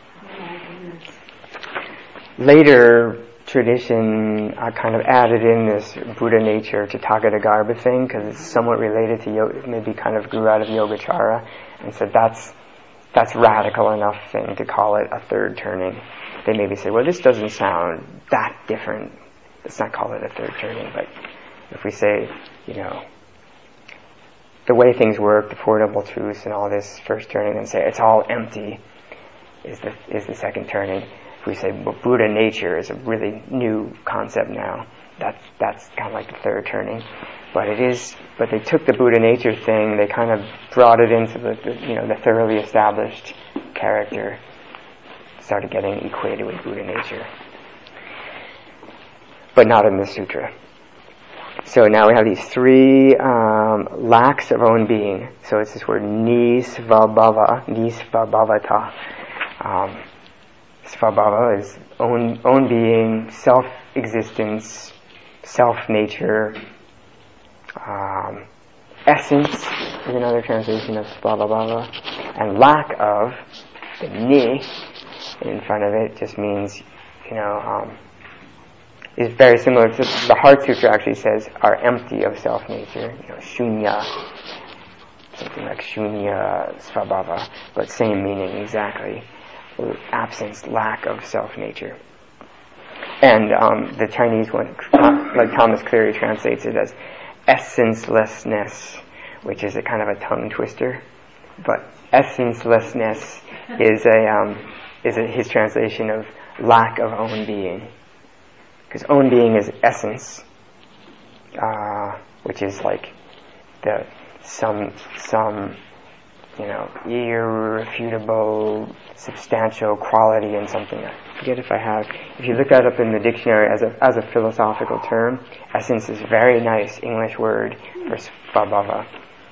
A: Later tradition uh, kind of added in this Buddha nature to Tathagata thing, because it's somewhat related to yoga, maybe kind of grew out of Yogacara. And so that's that's radical enough thing to call it a third turning. They maybe say, well, this doesn't sound that different. Let's not call it a third turning. But if we say, you know, the way things work, the Four Noble Truths and all this first turning, and say it's all empty is the is the second turning. If we say, well, Buddha nature is a really new concept now, that's that's kind of like the third turning. But it is, but they took the Buddha nature thing, they kind of brought it into the, the you know the thoroughly established character, started getting equated with Buddha nature, but not in the sutra. So now we have these three um, lacks of own being. So it's this word nisvabhava, nisvabhavata. Um, Svabhava is own own being, self-existence, self-nature. Um, essence is another translation of Svabhava. And lack of, the ni in front of it just means, you know, um, is very similar to the Heart Sutra actually says are empty of self-nature, you know, shunya, something like shunya svabhava, but same meaning exactly. Absence, lack of self-nature. And um, the Chinese one, like Thomas Cleary translates it as essencelessness, which is a kind of a tongue twister. But essencelessness is a um, is a, his translation of lack of own being, because own being is essence, uh, which is like the some some. you know, irrefutable, substantial quality in something. I forget if I have. If you look that up in the dictionary as a as a philosophical term, essence is a very nice English word for svabhava.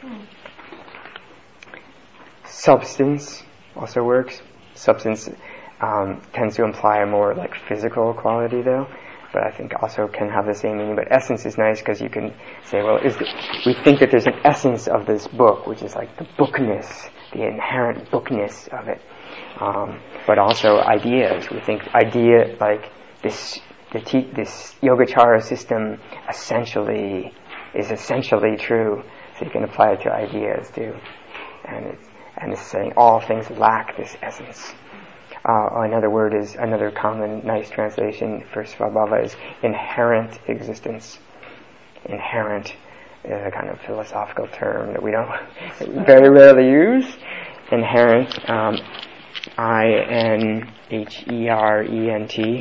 A: Substance also works. Substance um, tends to imply a more like physical quality, though. But I think also can have the same meaning. But essence is nice because you can say, well, is the, we think that there's an essence of this book, which is like the bookness, the inherent bookness of it. Um, but also ideas. We think idea, like this, the te- this Yogacara system essentially is essentially true. So you can apply it to ideas too. And it's, and it's saying all things lack this essence. Uh, another word is, another common nice translation for svabhava is inherent existence. Inherent is a kind of philosophical term that we don't very rarely use. Inherent, um, I N H E R E N T.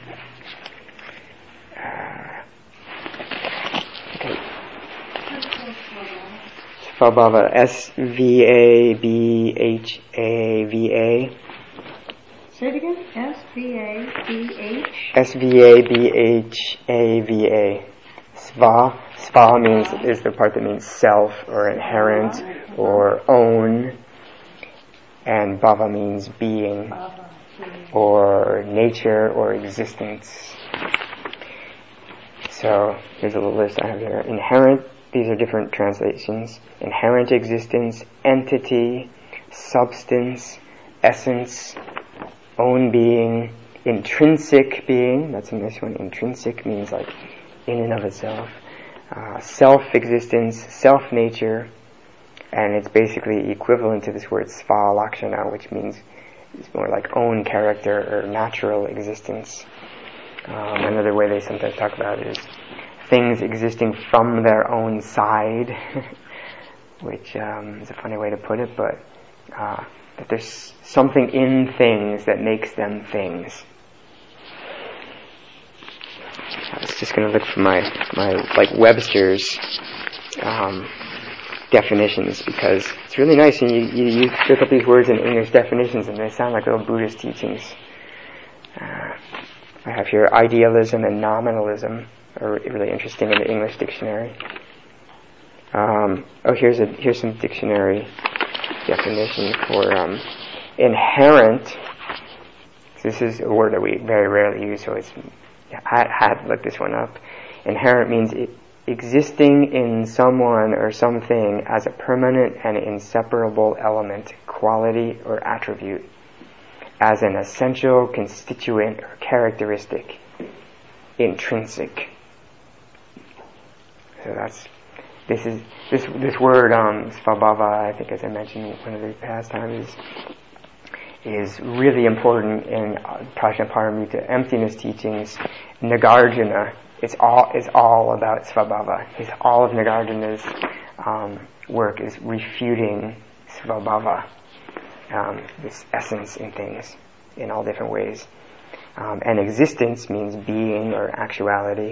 A: Uh, okay. Svabhava, S V A B H A V A.
G: Say it again. S V A B H.
A: S V A B H A V A. Sva. Sva means is the part that means self or inherent or own, and bhava means being or nature or existence. So here's a little list I have here. Inherent. These are different translations. Inherent existence, entity, substance, essence, own being, intrinsic being. That's a nice one. Intrinsic means like in and of itself. Uh, self-existence, self-nature, and it's basically equivalent to this word sva lakshana, which means it's more like own character or natural existence. Um, another way they sometimes talk about it is things existing from their own side, which um, is a funny way to put it, but uh, that there's something in things that makes them things. I was just going to look for my, my like Webster's um, definitions, because it's really nice, and you, you, you look up these words in English definitions and they sound like little Buddhist teachings. Uh, I have here idealism and nominalism are really interesting in the English dictionary. Um, oh, here's a here's some dictionary definition for um, inherent. This is a word that we very rarely use, so it's I had to look this one up. Inherent means it, existing in someone or something as a permanent and inseparable element, quality, or attribute, as an essential constituent or characteristic, intrinsic. So that's this is this this word um, svabhava. I think, as I mentioned one of the past times, is is really important in uh, Prajnaparamita emptiness teachings. Nagarjuna, it's all it's all about svabhava. His all of Nagarjuna's um, work is refuting svabhava, um, this essence in things, in all different ways. Um, and existence means being or actuality.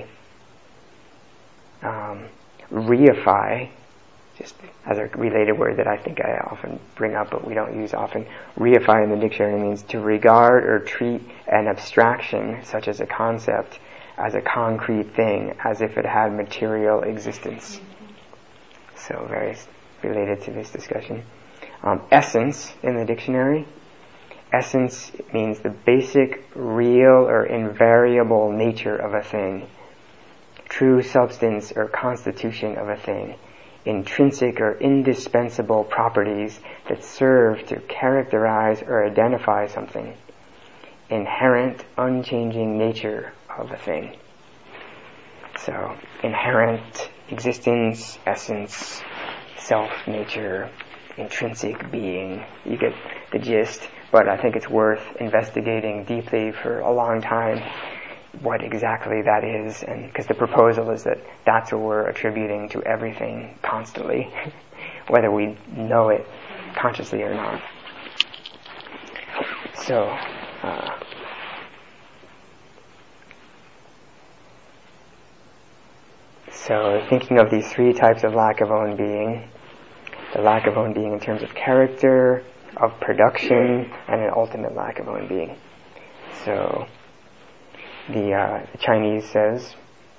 A: Um, reify, just as a related word that I think I often bring up but we don't use often. Reify in the dictionary means to regard or treat an abstraction, such as a concept, as a concrete thing, as if it had material existence. So very related to this discussion. Um, essence in the dictionary. Essence means the basic, real, or invariable nature of a thing. True substance or constitution of a thing. Intrinsic or indispensable properties that serve to characterize or identify something. Inherent, unchanging nature of a thing. So, inherent existence, essence, self, nature, intrinsic being. You get the gist, but I think it's worth investigating deeply for a long time what exactly that is, and because the proposal is that that's what we're attributing to everything constantly, whether we know it consciously or not. So, uh, so thinking of these three types of lack of own being, the lack of own being in terms of character, of production, and an ultimate lack of own being. So, The, uh, the Chinese says,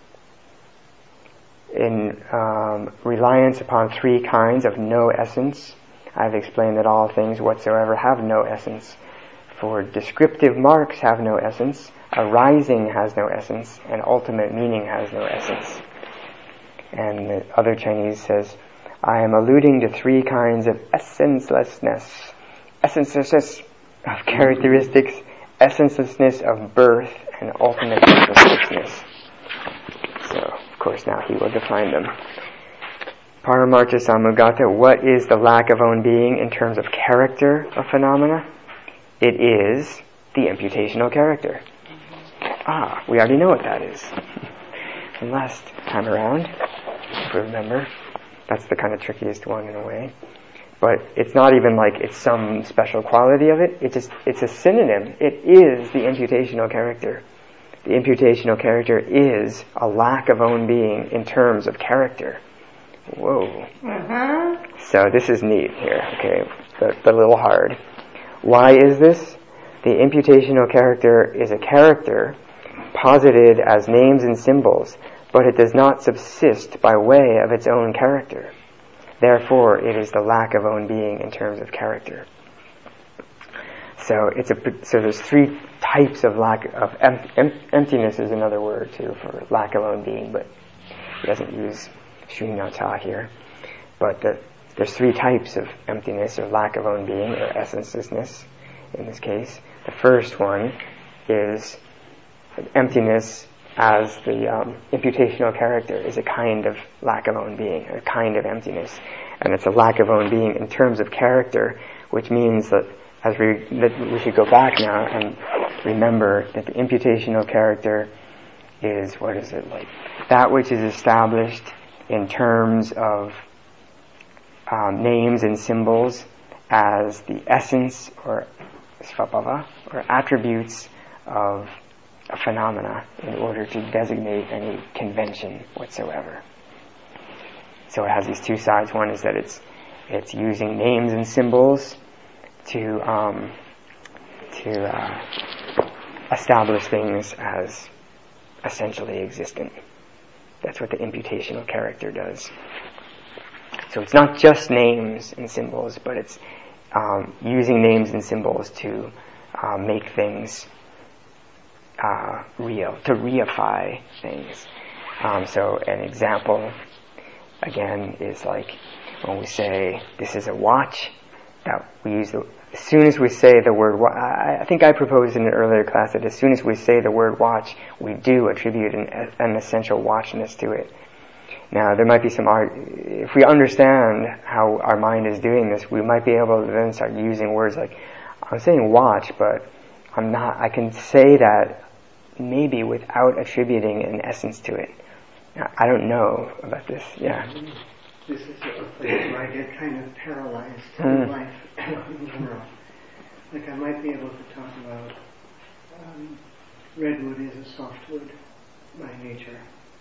A: in um, reliance upon three kinds of no essence, I've explained that all things whatsoever have no essence. For descriptive marks have no essence, arising has no essence, and ultimate meaning has no essence. And the other Chinese says, I am alluding to three kinds of essencelessness, essencelessness of characteristics, essencelessness of birth, and ultimate essencelessness. So, of course, now he will define them. Paramartha Samugata, what is the lack of own being in terms of character of phenomena? It is the imputational character. Ah, we already know what that is. From last time around, if we remember. That's the kind of trickiest one in a way. But it's not even like it's some special quality of it. It just, it's a synonym. It is the imputational character. The imputational character is a lack of own being in terms of character. Whoa.
C: Mm-hmm.
A: So this is neat here, okay, but, but a little hard. Why is this? the imputational character is a character posited as names and symbols, but it does not subsist by way of its own character. Therefore, it is the lack of own being in terms of character. So it's a so there's three types of lack of em, em, emptiness is another word too for lack of own being, but he doesn't use shunyata here. But the, there's three types of emptiness or lack of own being or essencelessness in this case. The first one is emptiness as the um, imputational character is a kind of lack of own being, a kind of emptiness, and it's a lack of own being in terms of character, which means that as we that we should go back now and remember that the imputational character is, what is it, like that which is established in terms of um, names and symbols as the essence or svabhava or attributes of a phenomena in order to designate any convention whatsoever. So it has these two sides. One is that it's it's using names and symbols to um, to uh, establish things as essentially existent. That's what the imputational character does. So it's not just names and symbols, but it's um, using names and symbols to uh, make things uh, real, to reify things. Um, so an example, again, is like when we say this is a watch. That we use the, as soon as we say the word wa- I, I think I proposed in an earlier class that as soon as we say the word watch, we do attribute an, an essential watchness to it. Now there might be some art, if we understand how our mind is doing this, we might be able to then start using words like, I'm saying watch, but I'm not, I can say that maybe without attributing an essence to it. Now, I don't know about this, yeah.
J: This is a place where I get kind of paralyzed
A: mm.
J: in life in general. Like I might be able to talk about um, redwood is a softwood by nature,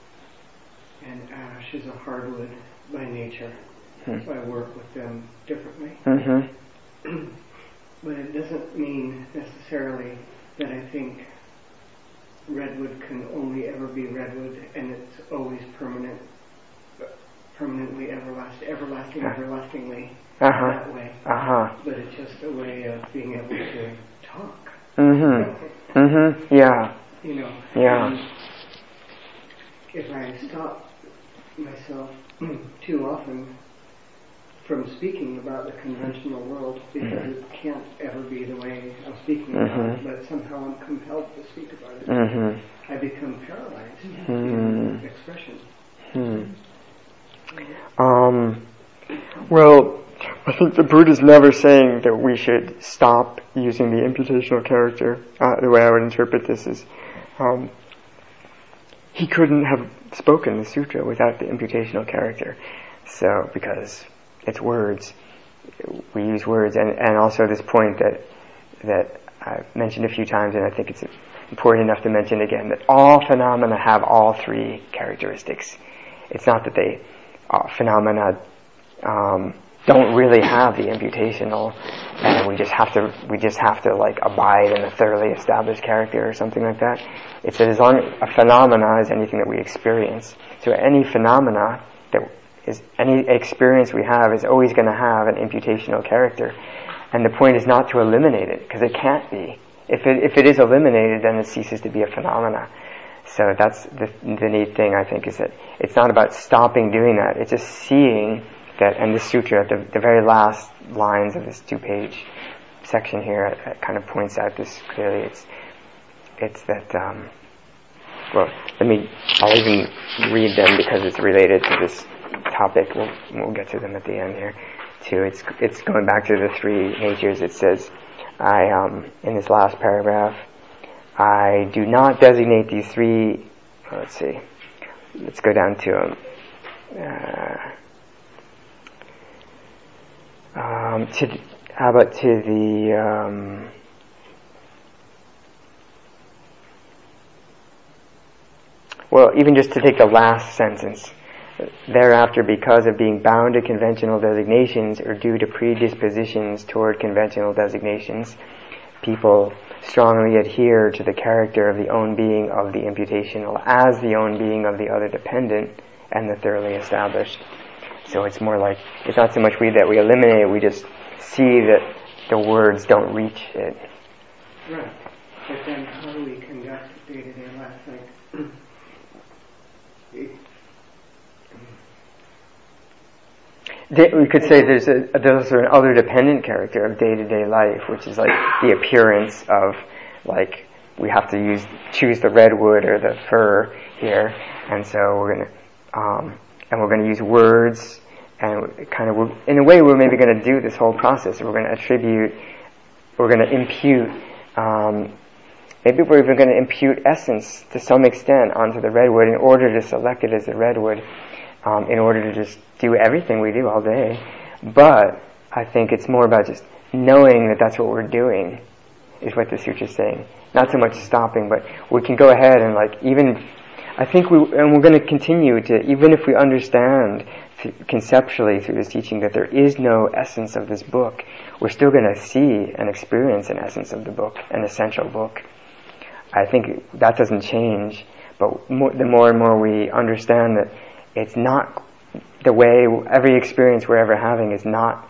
J: and ash is a hardwood by nature. Mm. So I work with them differently.
A: Mm-hmm.
J: But it doesn't mean necessarily that I think redwood can only ever be redwood and it's always permanent. Permanently everlasting, everlasting, uh, everlastingly uh-huh. that way.
A: Uh-huh.
J: But it's just a way of being able to talk.
A: Mm-hmm. Mm-hmm. Yeah.
J: You know.
A: Yeah.
J: Um, if I stop myself too often from speaking about the conventional world, because mm-hmm. it can't ever be the way I'm speaking mm-hmm. about it, but somehow I'm compelled to speak about it, mm-hmm. I become paralyzed mm-hmm. in expression.
A: Mm-hmm. Um, well, I think the Buddha's never saying that we should stop using the imputational character. Uh, the way I would interpret this is, um, he couldn't have spoken the sutra without the imputational character. So, because it's words, we use words, and, and also this point that that I've mentioned a few times, and I think it's important enough to mention again, that all phenomena have all three characteristics. It's not that they Uh, phenomena um, don't really have the imputational, and we just have to we just have to like abide in a thoroughly established character or something like that. It's as long a phenomena is anything that we experience. So any phenomena that is any experience we have is always going to have an imputational character, and the point is not to eliminate it, because it can't be. If it if it is eliminated, then it ceases to be a phenomena. So that's the, the neat thing, I think, is that it's not about stopping doing that. It's just seeing that, and the sutra, at the, the very last lines of this two-page section here, it, it kind of points out this clearly. It's it's that, um, well, let me, I'll even read them because it's related to this topic. We'll, we'll get to them at the end here, too. It's it's going back to the three natures. It says, I um, in this last paragraph, I do not designate these three, oh, let's see, let's go down to them. Uh, um, to, how about to the, um, well, even just to take the last sentence. Thereafter, because of being bound to conventional designations or due to predispositions toward conventional designations, people strongly adhere to the character of the own being of the imputational as the own being of the other dependent and the thoroughly established. So it's more like, it's not so much we that we eliminate it, we just see that the words don't reach it.
J: Right. But then how do we conduct day-to-day life? Like, it,
A: we could say there's a there's an other dependent character of day-to-day life, which is like the appearance of, like, we have to use choose the redwood or the fir here, and so we're gonna um, and we're gonna use words, and kind of we're, in a way we're maybe going to do this whole process. We're going to attribute, we're going to impute, um, maybe we're even going to impute essence to some extent onto the redwood in order to select it as the redwood. Um, in order to just do everything we do all day. But I think it's more about just knowing that that's what we're doing, is what the sutra is saying. Not so much stopping, but we can go ahead and, like, even, I think we, and we're going to continue to, even if we understand th- conceptually through this teaching that there is no essence of this book, we're still going to see and experience an essence of the book, an essential book. I think that doesn't change, but more, the more and more we understand that it's not the way, every experience we're ever having is not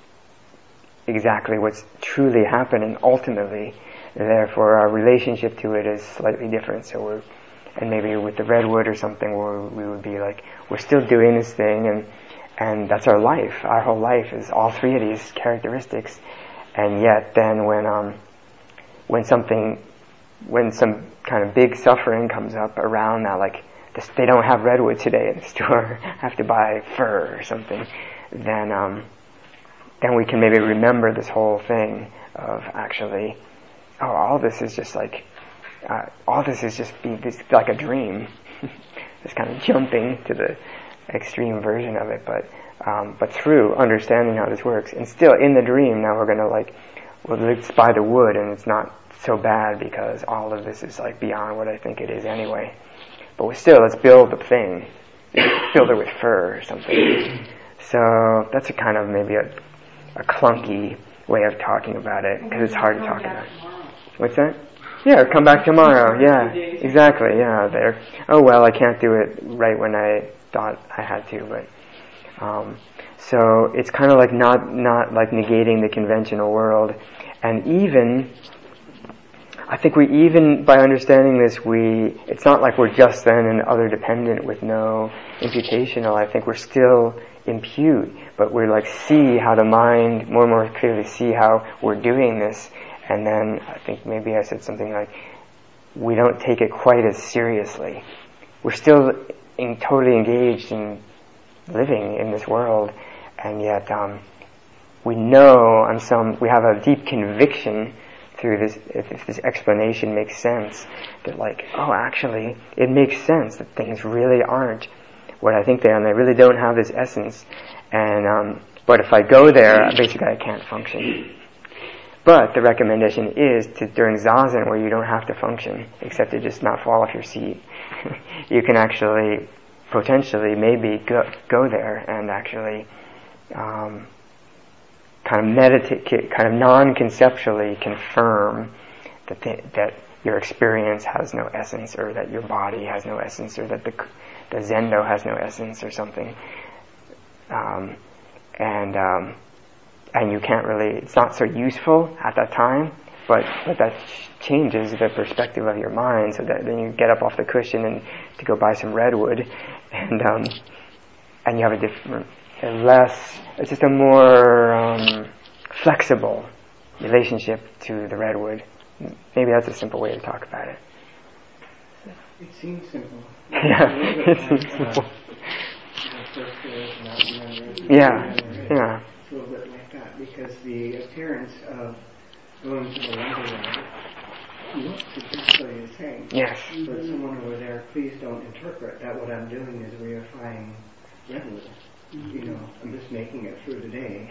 A: exactly what's truly happening ultimately. Therefore, our relationship to it is slightly different. So we're, and maybe with the redwood or something, where we would be like, we're still doing this thing, and and that's our life. Our whole life is all three of these characteristics. And yet, then when um when something, when some kind of big suffering comes up around that, like, they don't have redwood today in the store, have to buy fir or something, then um, then we can maybe remember this whole thing of actually, oh, all this is just like, uh, all this is just be this, like a dream, just kind of jumping to the extreme version of it, but um, but through understanding how this works, and still in the dream, now we're going to, like, well, let's buy the wood, and it's not so bad because all of this is, like, beyond what I think it is anyway. But we still, let's build the thing. Build it with fur or something. So that's a kind of maybe a, a clunky way of talking about it, because it's hard to talk about. What's that? Yeah, come back tomorrow. Yeah, exactly. Yeah, there. Oh well, I can't do it right when I thought I had to, but um, so it's kind of like not not like negating the conventional world, and even. I think we even, by understanding this, we, it's not like we're just then and other dependent with no imputational. I think we're still impute, but we're like see how the mind, more and more clearly see how we're doing this. And then I think maybe I said something like, we don't take it quite as seriously. We're still in, totally engaged in living in this world, and yet um, we know on some, we have a deep conviction through this, if, if this explanation makes sense, that, like, oh, actually, it makes sense that things really aren't what I think they are, and they really don't have this essence. And um, but if I go there, basically I can't function. But the recommendation is to, during zazen, where you don't have to function, except to just not fall off your seat, you can actually, potentially, maybe go, go there and actually um, kind of meditate, kind of non-conceptually confirm that the, that your experience has no essence, or that your body has no essence, or that the the zendo has no essence, or something. Um, and um, and you can't really, it's not so useful at that time, but but that ch- changes the perspective of your mind, so that then you get up off the cushion and to go buy some redwood, and um, and you have a different, a less, it's just a more um, flexible relationship to the redwood. Maybe that's a simple way to talk about it.
J: It seems simple.
A: Yeah, it seems simple. Yeah, yeah.
J: It's a little bit like that, because the appearance of going to the wonderland looks exactly the same.
A: Yes.
J: But someone over there, please don't interpret that what I'm doing is reifying redwood. You know, I'm just making it through the day.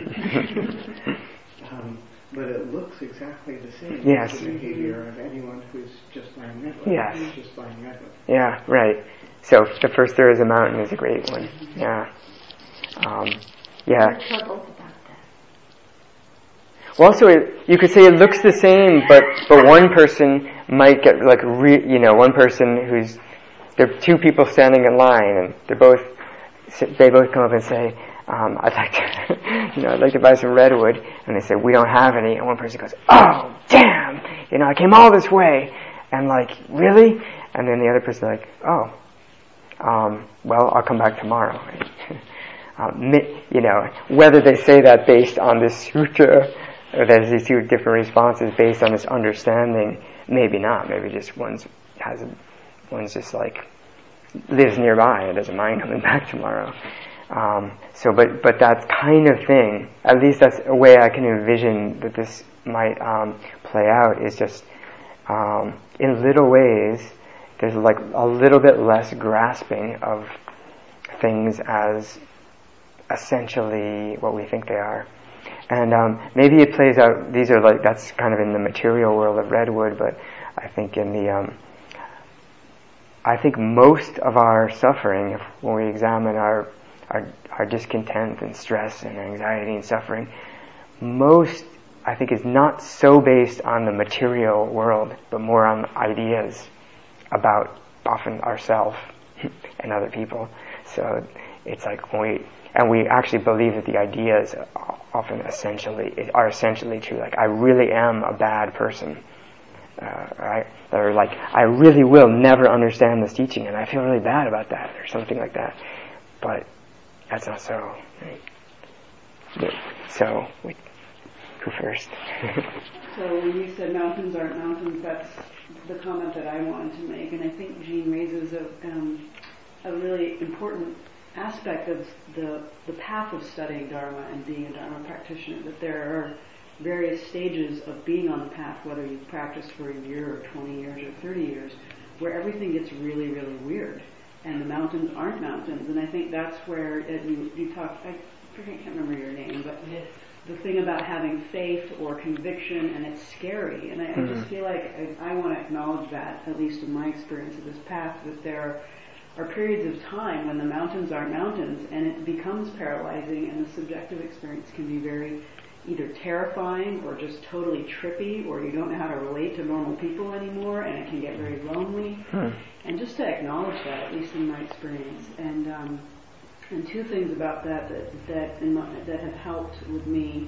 J: um, but it looks exactly the same.
A: Yes.
J: The behavior of anyone who's just buying redwood.
A: Yes.
J: Who's just buying redwood.
A: Yeah, right. So the first there is a mountain is a great one. Yeah. Um, yeah.
C: We're troubled about that.
A: Well, also, it, you could say it looks the same, but but one person might get like re, you know, one person who's there are two people standing in line, and they're both they both come up and say, um, "I'd like to, you know, I'd like to buy some redwood," and they say, "We don't have any," and one person goes, "Oh, damn! You know, I came all this way," and like, really? And then the other person's like, "Oh, um, well, I'll come back tomorrow." um, you know, whether they say that based on this sutra, or there's these two different responses based on this understanding, maybe not. Maybe just one's has a, one's just like lives nearby and doesn't mind coming back tomorrow. Um, so, but but that kind of thing, at least that's a way I can envision that this might um, play out. Is just um, in little ways. There's like a little bit less grasping of things as essentially what we think they are. And um, maybe it plays out, these are like, that's kind of in the material world of redwood, but I think in the, um, I think most of our suffering, if, when we examine our, our, our discontent and stress and anxiety and suffering, most, I think, is not so based on the material world, but more on ideas about often ourselves and other people. So it's like when we, and we actually believe that the ideas often essentially are essentially true. Like, I really am a bad person, uh, right? Or like, I really will never understand this teaching, and I feel really bad about that, or something like that. But that's not so. Right? But, so, we, who first?
H: So when you said mountains aren't mountains, that's the comment that I wanted to make, and I think Jean raises a, um, a really important aspect of the the path of studying Dharma and being a Dharma practitioner, that there are various stages of being on the path, whether you've practiced for a year or twenty years or thirty years, where everything gets really, really weird, and the mountains aren't mountains. And I think that's where uh, you, you talk, I forget, I can't remember your name, but the thing about having faith or conviction, and it's scary. And I, mm-hmm. I just feel like I, I want to acknowledge that, at least in my experience of this path, that there are periods of time when the mountains aren't mountains, and it becomes paralyzing, and the subjective experience can be very either terrifying or just totally trippy, or you don't know how to relate to normal people anymore, and it can get very lonely. Hmm. And just to acknowledge that, at least in my experience. And um, And two things about that that that, in my, that have helped with me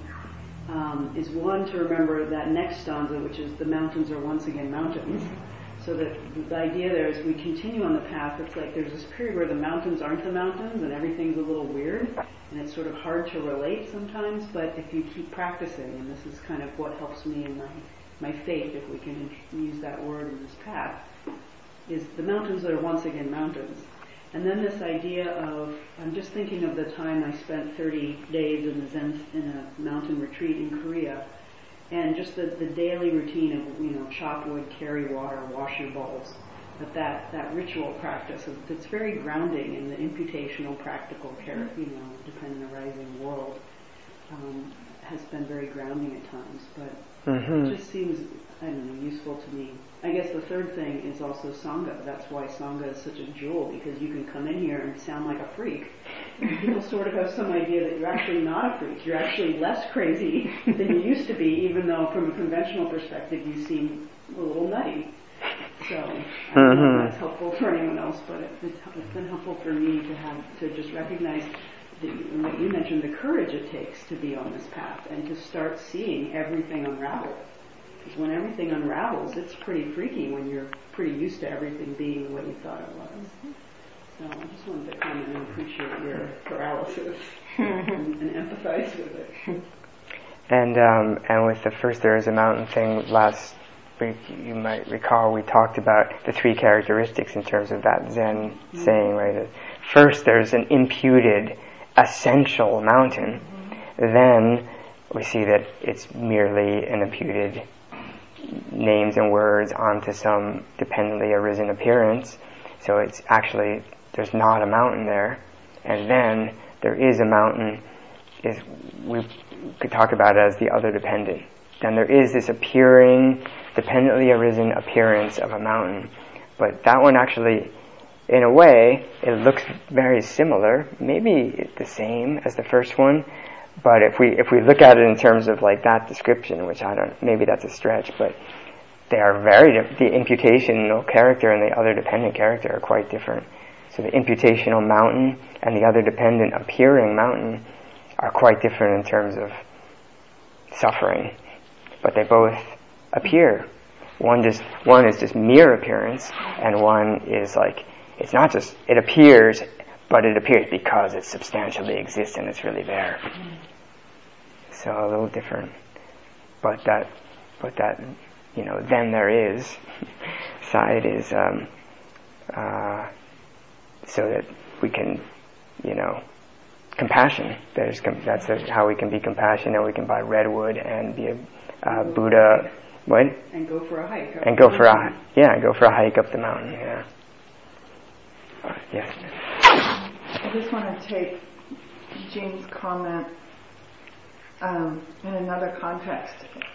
H: um, is one, to remember that next stanza, which is the mountains are once again mountains. So that the idea there is we continue on the path. It's like there's this period where the mountains aren't the mountains and everything's a little weird, and it's sort of hard to relate sometimes. But if you keep practicing, and this is kind of what helps me in my my faith, if we can use that word in this path, is the mountains are once again mountains. And then this idea of, I'm just thinking of the time I spent thirty days in the Zen, in a mountain retreat in Korea, and just the, the daily routine of, you know, chop wood, carry water, wash your bowls. But that, that ritual practice, of, it's very grounding in the imputational, practical care, you know, depending on the rising world, um, has been very grounding at times. But mm-hmm. it just seems, I don't know, useful to me. I guess the third thing is also Sangha. That's why Sangha is such a jewel, because you can come in here and sound like a freak. And people sort of have some idea that you're actually not a freak. You're actually less crazy than you used to be, even though from a conventional perspective you seem a little nutty. So I don't know if that's helpful for anyone else, but it, it's, it's been helpful for me to have to just recognize the, what you mentioned, the courage it takes to be on this path and to start seeing everything unravel. Because when everything unravels, it's pretty freaky when you're pretty used to everything being the way you thought it was. So I just wanted to comment and appreciate your paralysis and, and empathize with it.
A: And um, and with the first There Is a Mountain thing last week, you might recall we talked about the three characteristics in terms of that Zen mm-hmm. saying, right? First, there's an imputed essential mountain. Mm-hmm. Then we see that it's merely an imputed names and words onto some dependently arisen appearance. So it's actually, there's not a mountain there. And then there is a mountain, is we could talk about it as the other dependent. Then there is this appearing, dependently arisen appearance of a mountain. But that one actually, in a way, it looks very similar, maybe the same as the first one, but if we if we look at it in terms of like that description, which I don't, maybe that's a stretch, but they are very di- the imputational character and the other dependent character are quite different. So the imputational mountain and the other dependent appearing mountain are quite different in terms of suffering, but they both appear. One just one is just mere appearance, and one is like it's not just it appears, but it appears because it substantially exists and it's really there. So a little different, but that but that you know then there is side is um, uh, so that we can you know compassion. There's com- that's a, how we can be compassionate. We can buy redwood and be a uh, Buddha. What?
H: And go for a hike.
A: And go for a yeah, go for a hike up the mountain. Yeah. Uh, yes.
K: I just want to take Jean's comment um, in another context,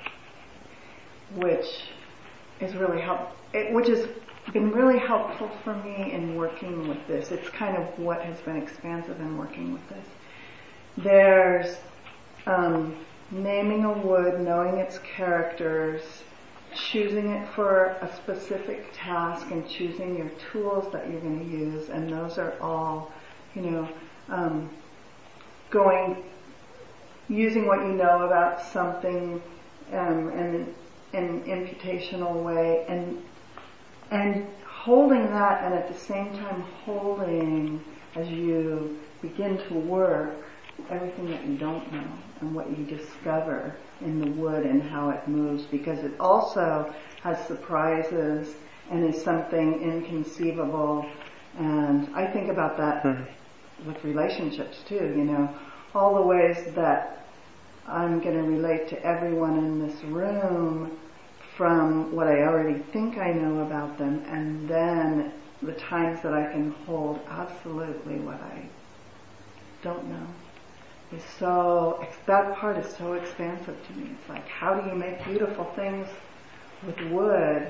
K: which is really help, it, which has been really helpful for me in working with this. It's kind of what has been expansive in working with this. There's um, naming a wood, knowing its characters, choosing it for a specific task, and choosing your tools that you're going to use, and those are all, you know, um, going, using what you know about something um, in an imputational way, and and holding that, and at the same time holding, as you begin to work, everything that you don't know and what you discover in the wood and how it moves, because it also has surprises and is something inconceivable. And I think about that mm-hmm. with relationships too, you know, all the ways that I'm going to relate to everyone in this room from what I already think I know about them, and then the times that I can hold absolutely what I don't know. Is so, that part is so expansive to me. It's like, how do you make beautiful things with wood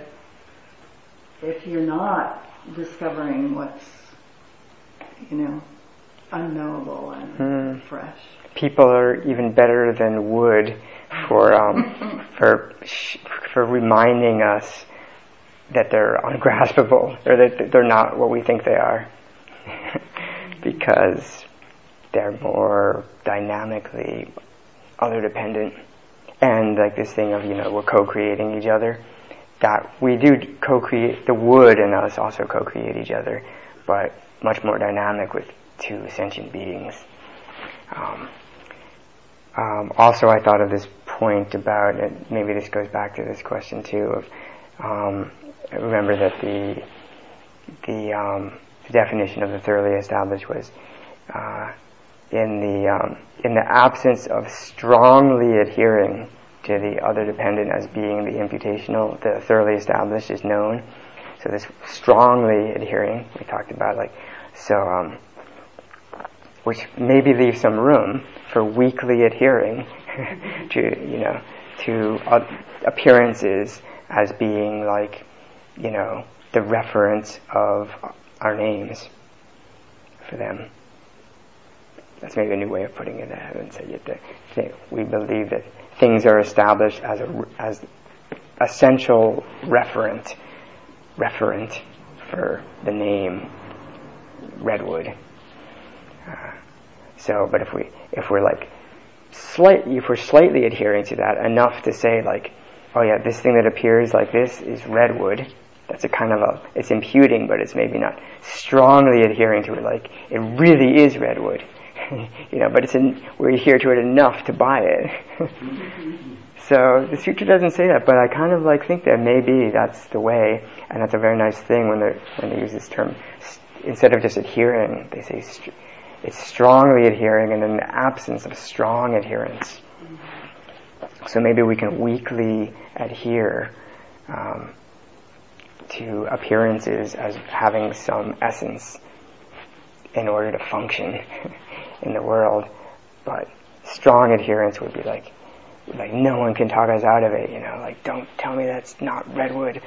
K: if you're not discovering what's, you know, unknowable and mm. fresh?
A: People are even better than wood for um, for for reminding us that they're ungraspable, or that they're not what we think they are, because they're more dynamically other dependent, and like this thing of, you know, we're co-creating each other, that we do co-create, the wood and us also co-create each other, but much more dynamic with two sentient beings. Um, um, also I thought of this point about, and maybe this goes back to this question too, of um, remember that the the, um, the definition of the thoroughly established was uh, in the um, in the absence of strongly adhering to the other dependent as being the imputational, the thoroughly established is known. So this strongly adhering, we talked about, like, so, um, which maybe leaves some room for weakly adhering to, you know, to uh, appearances as being like, you know, the reference of our names for them. That's maybe a new way of putting it. I haven't said yet. That we believe that things are established as a as essential referent referent for the name redwood. Uh, so, but if we if we're like slightly if we're slightly adhering to that enough to say like, oh yeah, this thing that appears like this is redwood. That's a kind of a it's imputing, but it's maybe not strongly adhering to it. Like it really is redwood. You know, but it's in, we adhere to it enough to buy it. So the sutra doesn't say that, but I kind of like think that maybe that's the way, and that's a very nice thing when they when they use this term. Instead of just adhering, they say st- it's strongly adhering, and in the absence of strong adherence. So maybe we can weakly adhere um, to appearances as having some essence in order to function in the world, but strong adherence would be like, like no one can talk us out of it, you know, like don't tell me that's not redwood.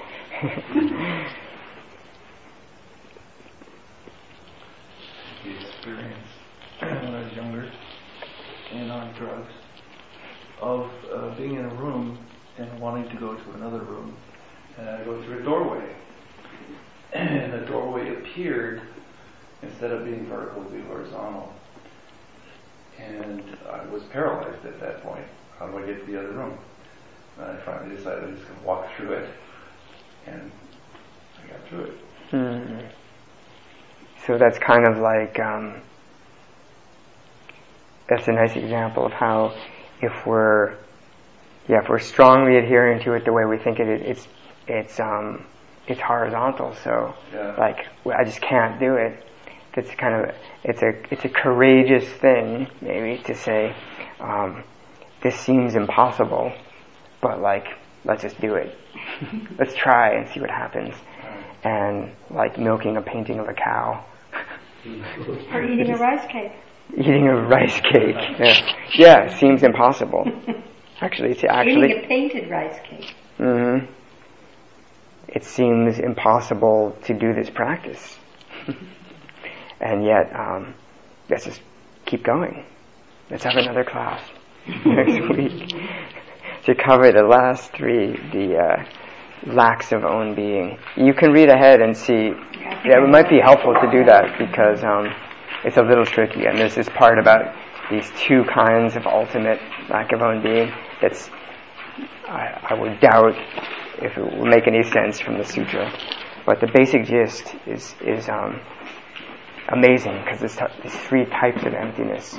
F: The experience when I was younger, and on drugs, of uh, being in a room and wanting to go to another room. And I go through a doorway. And the doorway appeared, instead of being vertical, to be horizontal. And I was paralyzed at that point. How do I get to the other room? And I finally decided I was just going to walk through it. And I got through it.
A: Mm. So that's kind of like, um, that's a nice example of how if we're, yeah, if we're strongly adhering to it the way we think it is, it's, it's, um, it's horizontal. So,
F: yeah.
A: like, I just can't do it. It's kind of, it's a, it's a courageous thing, maybe, to say, um, this seems impossible, but like, let's just do it. Let's try and see what happens. And like milking a painting of a cow.
C: Or eating a rice cake.
A: Eating a rice cake. Yeah, yeah, it seems impossible. Actually, to actually
C: eating a painted rice cake.
A: Mm-hmm. It seems impossible to do this practice. And yet, um, let's just keep going. Let's have another class next week to cover the last three, the uh, lacks of own being. You can read ahead and see. Yeah, it might be helpful to do that because um, it's a little tricky. And there's this part about these two kinds of ultimate lack of own being that's, I, I would doubt if it will make any sense from the sutra. But the basic gist is is um, amazing because there's, t- there's three types of emptiness.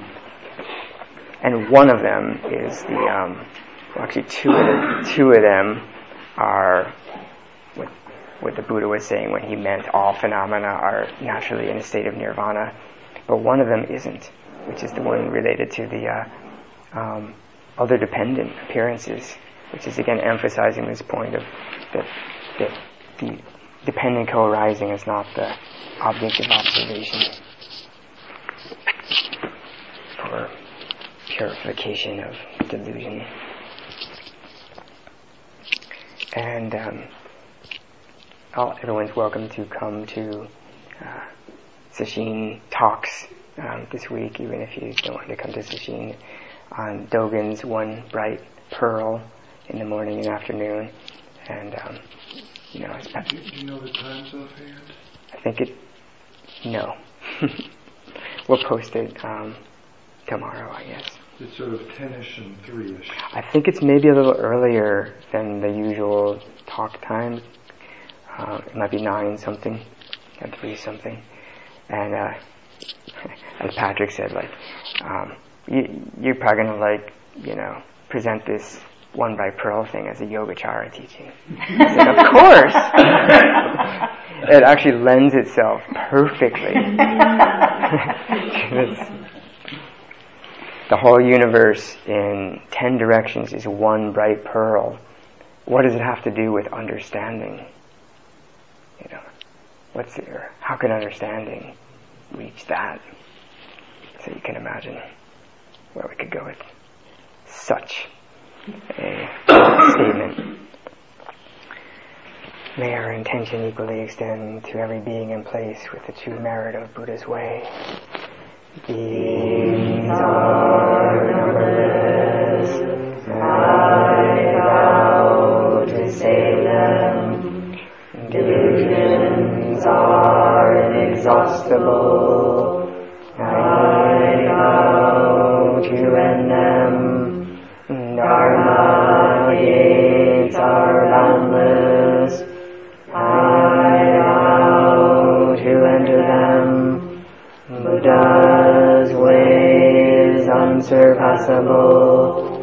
A: And one of them is the, um, well actually two of them, two of them are what, what the Buddha was saying when he meant all phenomena are naturally in a state of nirvana. But one of them isn't, which is the one related to the uh, um, other dependent appearances, which is again emphasizing this point of that, that the dependent co-arising is not the object of observation for purification of delusion. And um, all, everyone's welcome to come to uh, Sesshin talks um, this week, even if you don't want to come to Sesshin, on Dogen's One Bright Pearl in the morning and afternoon. And, um, you know, it's,
B: do, do you know the times offhand?
A: I think it, no. We'll post it um, tomorrow, I guess.
B: It's sort of ten-ish and three-ish.
A: I think it's maybe a little earlier than the usual talk time. Uh, it might be nine something, and three something. And uh, as Patrick said, like, um, you, you're probably going to, like, you know, present this One by Pearl thing as a Yogacara teaching. I said, of course! It actually lends itself perfectly. The whole universe in ten directions is one bright pearl. What does it have to do with understanding? You know, what's there? How can understanding reach that? So you can imagine where we could go with such a statement. May our intention equally extend to every being and place with the true merit of Buddha's way. Beings are numberless, I vow to save them. Delusions are inexhaustible, I vow to end them. Dharma gates are boundless, I vow to enter them. Buddha's way is unsurpassable,